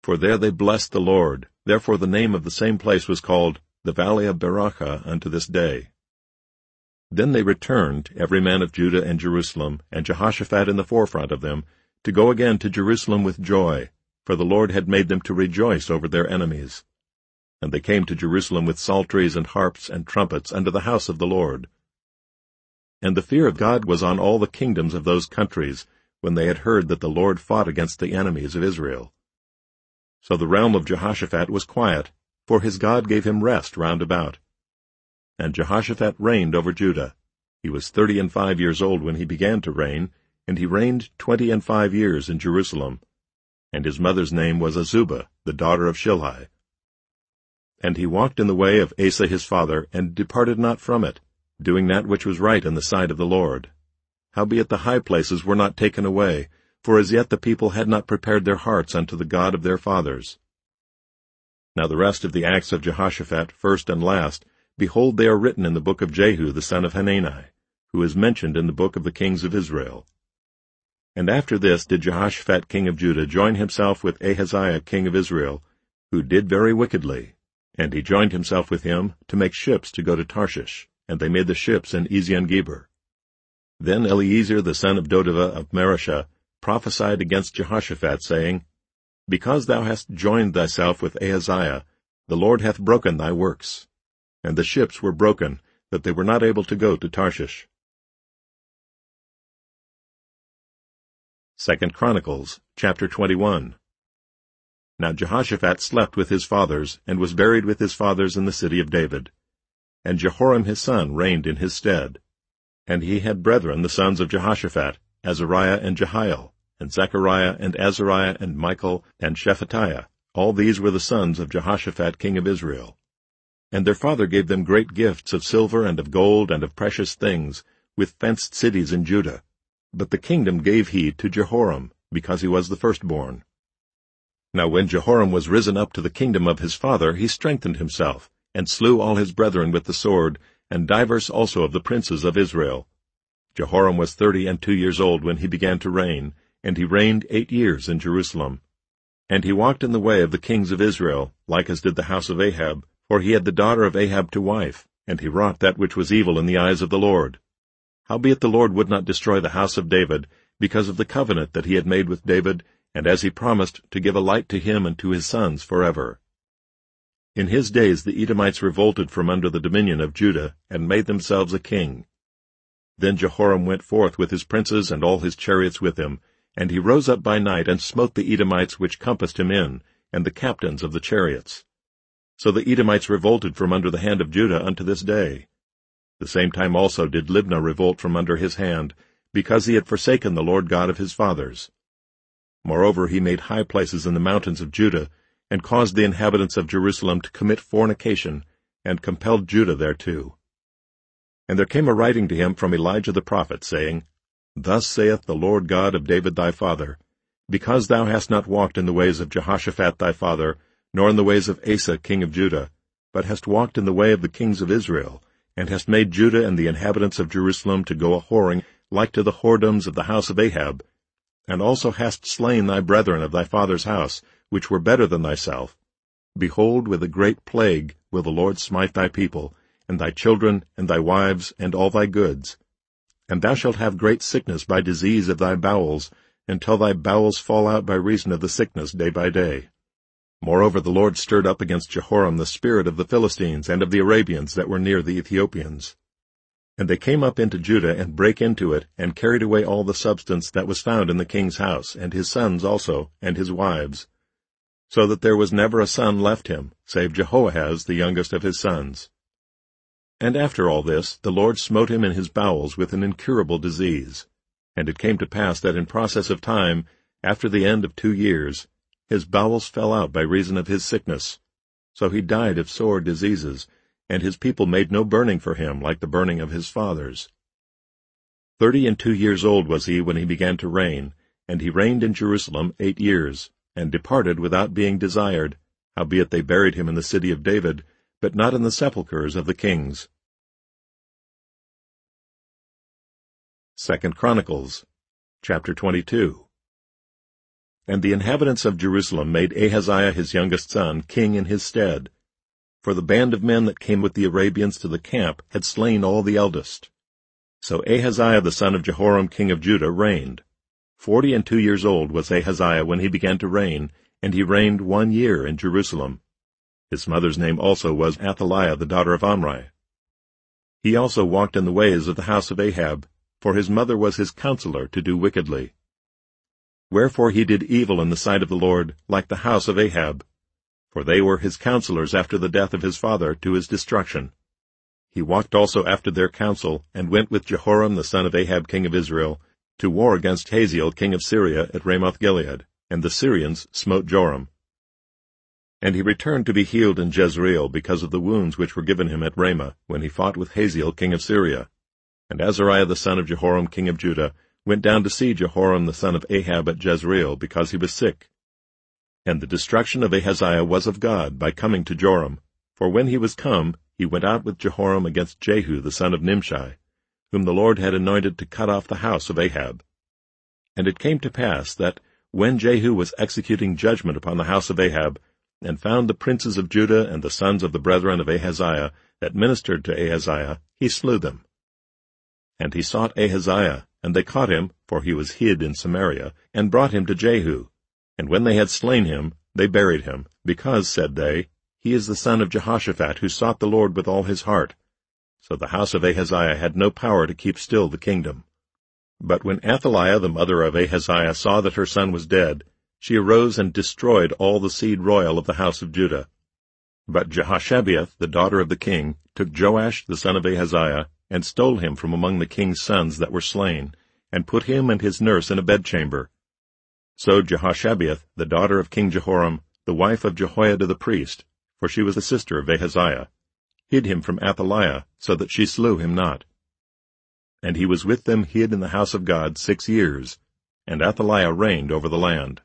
For there they blessed the Lord. Therefore the name of the same place was called the Valley of Berachah unto this day. Then they returned, every man of Judah and Jerusalem, and Jehoshaphat in the forefront of them, to go again to Jerusalem with joy, for the Lord had made them to rejoice over their enemies. And they came to Jerusalem with psalteries and harps and trumpets unto the house of the Lord. And the fear of God was on all the kingdoms of those countries, when they had heard that the Lord fought against the enemies of Israel. So the realm of Jehoshaphat was quiet, for his God gave him rest round about. And Jehoshaphat reigned over Judah. He was 35 years old when he began to reign, and he reigned 25 years in Jerusalem. And his mother's name was Azubah, the daughter of Shilhi. And he walked in the way of Asa his father, and departed not from it, doing that which was right in the sight of the Lord. Howbeit the high places were not taken away, for as yet the people had not prepared their hearts unto the God of their fathers. Now the rest of the acts of Jehoshaphat, first and last, behold, they are written in the book of Jehu the son of Hanani, who is mentioned in the book of the kings of Israel. And after this did Jehoshaphat king of Judah join himself with Ahaziah king of Israel, who did very wickedly. And he joined himself with him to make ships to go to Tarshish, and they made the ships in Ezion-Geber. Then Eliezer the son of Dodavah of Mareshah prophesied against Jehoshaphat, saying, Because thou hast joined thyself with Ahaziah, the Lord hath broken thy works. And the ships were broken, that they were not able to go to Tarshish. 2 Chronicles, chapter 21. Now Jehoshaphat slept with his fathers, and was buried with his fathers in the city of David. And Jehoram his son reigned in his stead. And he had brethren, the sons of Jehoshaphat, Azariah and Jehiel, and Zechariah and Azariah and Michael and Shephatiah. All these were the sons of Jehoshaphat king of Israel. And their father gave them great gifts of silver and of gold and of precious things, with fenced cities in Judah. But the kingdom gave he to Jehoram, because he was the firstborn. Now when Jehoram was risen up to the kingdom of his father, he strengthened himself, and slew all his brethren with the sword, and divers also of the princes of Israel. Jehoram was 32 years old when he began to reign, and he reigned 8 years in Jerusalem. And he walked in the way of the kings of Israel, like as did the house of Ahab, for he had the daughter of Ahab to wife, and he wrought that which was evil in the eyes of the Lord. Howbeit the Lord would not destroy the house of David, because of the covenant that he had made with David, and as he promised to give a light to him and to his sons forever. In his days the Edomites revolted from under the dominion of Judah, and made themselves a king. Then Jehoram went forth with his princes and all his chariots with him, and he rose up by night and smote the Edomites which compassed him in, and the captains of the chariots. So the Edomites revolted from under the hand of Judah unto this day. The same time also did Libnah revolt from under his hand, because he had forsaken the Lord God of his fathers. Moreover, he made high places in the mountains of Judah, and caused the inhabitants of Jerusalem to commit fornication, and compelled Judah thereto. And there came a writing to him from Elijah the prophet, saying, Thus saith the Lord God of David thy father, Because thou hast not walked in the ways of Jehoshaphat thy father, nor in the ways of Asa king of Judah, but hast walked in the way of the kings of Israel, and hast made Judah and the inhabitants of Jerusalem to go a-whoring, like to the whoredoms of the house of Ahab, and also hast slain thy brethren of thy father's house, which were better than thyself. Behold, with a great plague will the Lord smite thy people, and thy children, and thy wives, and all thy goods. And thou shalt have great sickness by disease of thy bowels, until thy bowels fall out by reason of the sickness day by day. Moreover, the Lord stirred up against Jehoram the spirit of the Philistines and of the Arabians that were near the Ethiopians. And they came up into Judah, and brake into it, and carried away all the substance that was found in the king's house, and his sons also, and his wives, so that there was never a son left him, save Jehoahaz the youngest of his sons. And after all this, the Lord smote him in his bowels with an incurable disease. And it came to pass that in process of time, after the end of 2 years, his bowels fell out by reason of his sickness. So he died of sore diseases, and his people made no burning for him like the burning of his fathers. 32 years old was he when he began to reign, and he reigned in Jerusalem 8 years, and departed without being desired, howbeit they buried him in the city of David, but not in the sepulchres of the kings. 2 Chronicles, chapter 22. And the inhabitants of Jerusalem made Ahaziah his youngest son king in his stead. For the band of men that came with the Arabians to the camp had slain all the eldest. So Ahaziah the son of Jehoram king of Judah reigned. 42 years old was Ahaziah when he began to reign, and he reigned 1 year in Jerusalem. His mother's name also was Athaliah the daughter of Omri. He also walked in the ways of the house of Ahab, for his mother was his counselor to do wickedly. Wherefore he did evil in the sight of the Lord, like the house of Ahab, for they were his counselors after the death of his father to his destruction. He walked also after their counsel, and went with Jehoram the son of Ahab king of Israel, to war against Hazael king of Syria at Ramoth-Gilead, and the Syrians smote Joram. And he returned to be healed in Jezreel because of the wounds which were given him at Ramah, when he fought with Hazael king of Syria. And Azariah the son of Jehoram king of Judah went down to see Jehoram the son of Ahab at Jezreel, because he was sick. And the destruction of Ahaziah was of God by coming to Joram, for when he was come, he went out with Jehoram against Jehu the son of Nimshi, whom the Lord had anointed to cut off the house of Ahab. And it came to pass that, when Jehu was executing judgment upon the house of Ahab, and found the princes of Judah and the sons of the brethren of Ahaziah that ministered to Ahaziah, he slew them. And he sought Ahaziah, and they caught him, for he was hid in Samaria, and brought him to Jehu. And when they had slain him, they buried him, because, said they, he is the son of Jehoshaphat, who sought the Lord with all his heart. So the house of Ahaziah had no power to keep still the kingdom. But when Athaliah the mother of Ahaziah saw that her son was dead, she arose and destroyed all the seed royal of the house of Judah. But Jehoshabeath, the daughter of the king, took Joash the son of Ahaziah, and stole him from among the king's sons that were slain, and put him and his nurse in a bedchamber. So Jehoshabeath, the daughter of King Jehoram, the wife of Jehoiada the priest, for she was the sister of Ahaziah, hid him from Athaliah, so that she slew him not. And he was with them hid in the house of God 6 years, and Athaliah reigned over the land.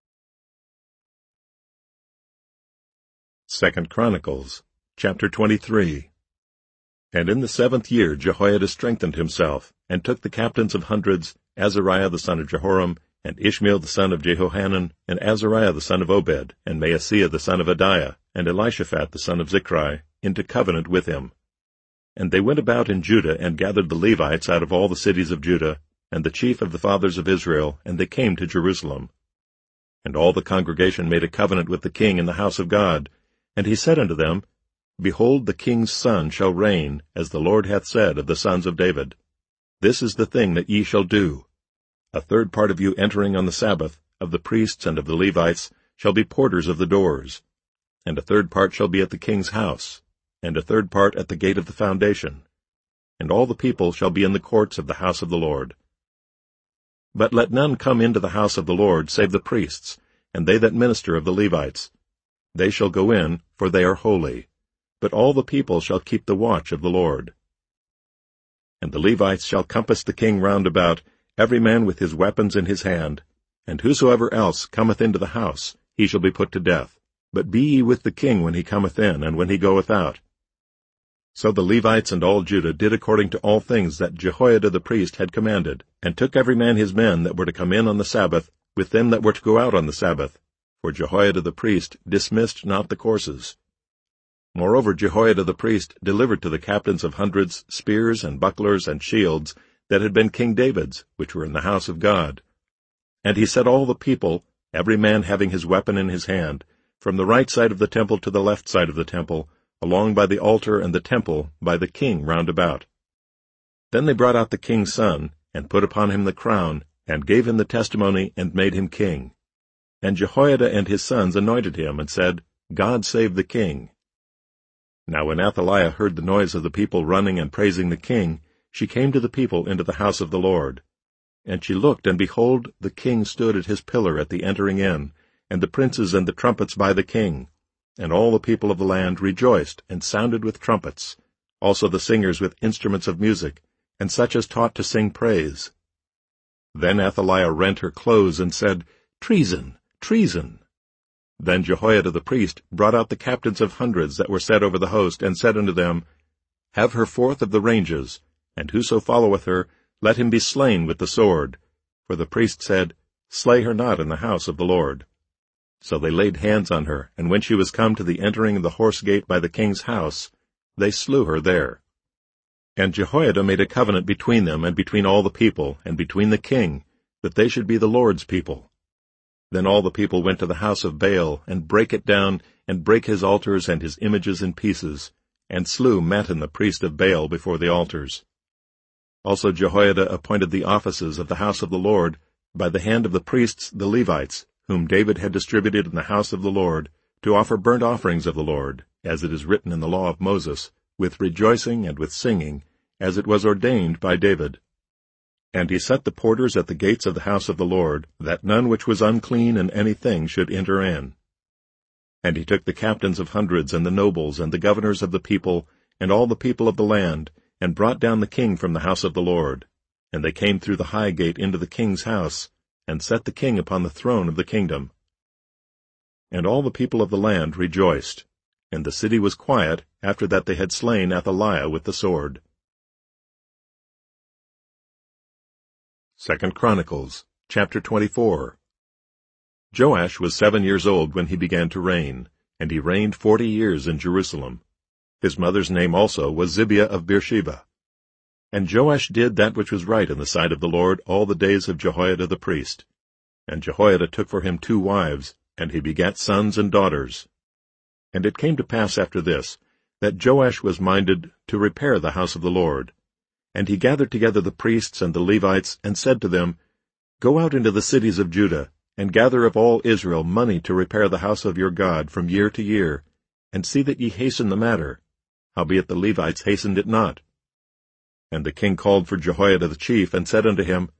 2 Chronicles, chapter 23. And in the 7th year Jehoiada strengthened himself, and took the captains of hundreds, Azariah the son of Jehoram, and Ishmael the son of Jehohanan, and Azariah the son of Obed, and Maaseiah the son of Adiah, and Elishaphat the son of Zichri, into covenant with him. And they went about in Judah, and gathered the Levites out of all the cities of Judah, and the chief of the fathers of Israel, and they came to Jerusalem. And all the congregation made a covenant with the king in the house of God. And he said unto them, Behold, the king's son shall reign, as the Lord hath said of the sons of David. This is the thing that ye shall do. A third part of you entering on the Sabbath, of the priests and of the Levites, shall be porters of the doors. And a third part shall be at the king's house, and a third part at the gate of the foundation. And all the people shall be in the courts of the house of the Lord. But let none come into the house of the Lord, save the priests, and they that minister of the Levites. They shall go in, for they are holy. But all the people shall keep the watch of the Lord. And the Levites shall compass the king round about, every man with his weapons in his hand. And whosoever else cometh into the house, he shall be put to death. But be ye with the king when he cometh in, and when he goeth out. So the Levites and all Judah did according to all things that Jehoiada the priest had commanded, and took every man his men that were to come in on the Sabbath, with them that were to go out on the Sabbath. For Jehoiada the priest dismissed not the courses. Moreover, Jehoiada the priest delivered to the captains of hundreds spears and bucklers and shields that had been King David's, which were in the house of God. And he set all the people, every man having his weapon in his hand, from the right side of the temple to the left side of the temple, along by the altar and the temple, by the king round about. Then they brought out the king's son, and put upon him the crown, and gave him the testimony, and made him king. And Jehoiada and his sons anointed him, and said, God save the king. Now when Athaliah heard the noise of the people running and praising the king, she came to the people into the house of the Lord. And she looked, and behold, the king stood at his pillar at the entering in, and the princes and the trumpets by the king. And all the people of the land rejoiced, and sounded with trumpets, also the singers with instruments of music, and such as taught to sing praise. Then Athaliah rent her clothes, and said, Treason! Treason! Then Jehoiada the priest brought out the captains of hundreds that were set over the host, and said unto them, Have her forth of the ranges, and whoso followeth her, let him be slain with the sword. For the priest said, slay her not in the house of the Lord. So they laid hands on her, and when she was come to the entering of the horse gate by the king's house, they slew her there. And Jehoiada made a covenant between them and between all the people, and between the king, that they should be the Lord's people. Then all the people went to the house of Baal, and brake it down, and brake his altars and his images in pieces, and slew Mattan the priest of Baal before the altars. Also Jehoiada appointed the offices of the house of the Lord by the hand of the priests the Levites, whom David had distributed in the house of the Lord, to offer burnt offerings of the Lord, as it is written in the law of Moses, with rejoicing and with singing, as it was ordained by David. And he set the porters at the gates of the house of the Lord, that none which was unclean in any thing should enter in. And he took the captains of hundreds, and the nobles, and the governors of the people, and all the people of the land, and brought down the king from the house of the Lord. And they came through the high gate into the king's house, and set the king upon the throne of the kingdom. And all the people of the land rejoiced, and the city was quiet after that they had slain Athaliah with the sword. 2 Chronicles, chapter 24. Joash was 7 years old when he began to reign, and he reigned 40 years in Jerusalem. His mother's name also was Zibiah of Beersheba. And Joash did that which was right in the sight of the Lord all the days of Jehoiada the priest. And Jehoiada took for him 2 wives, and he begat sons and daughters. And it came to pass after this, that Joash was minded to repair the house of the Lord. And he gathered together the priests and the Levites, and said to them, Go out into the cities of Judah, and gather of all Israel money to repair the house of your God from year to year, and see that ye hasten the matter. Howbeit the Levites hastened it not. And the king called for Jehoiada the chief, and said unto him,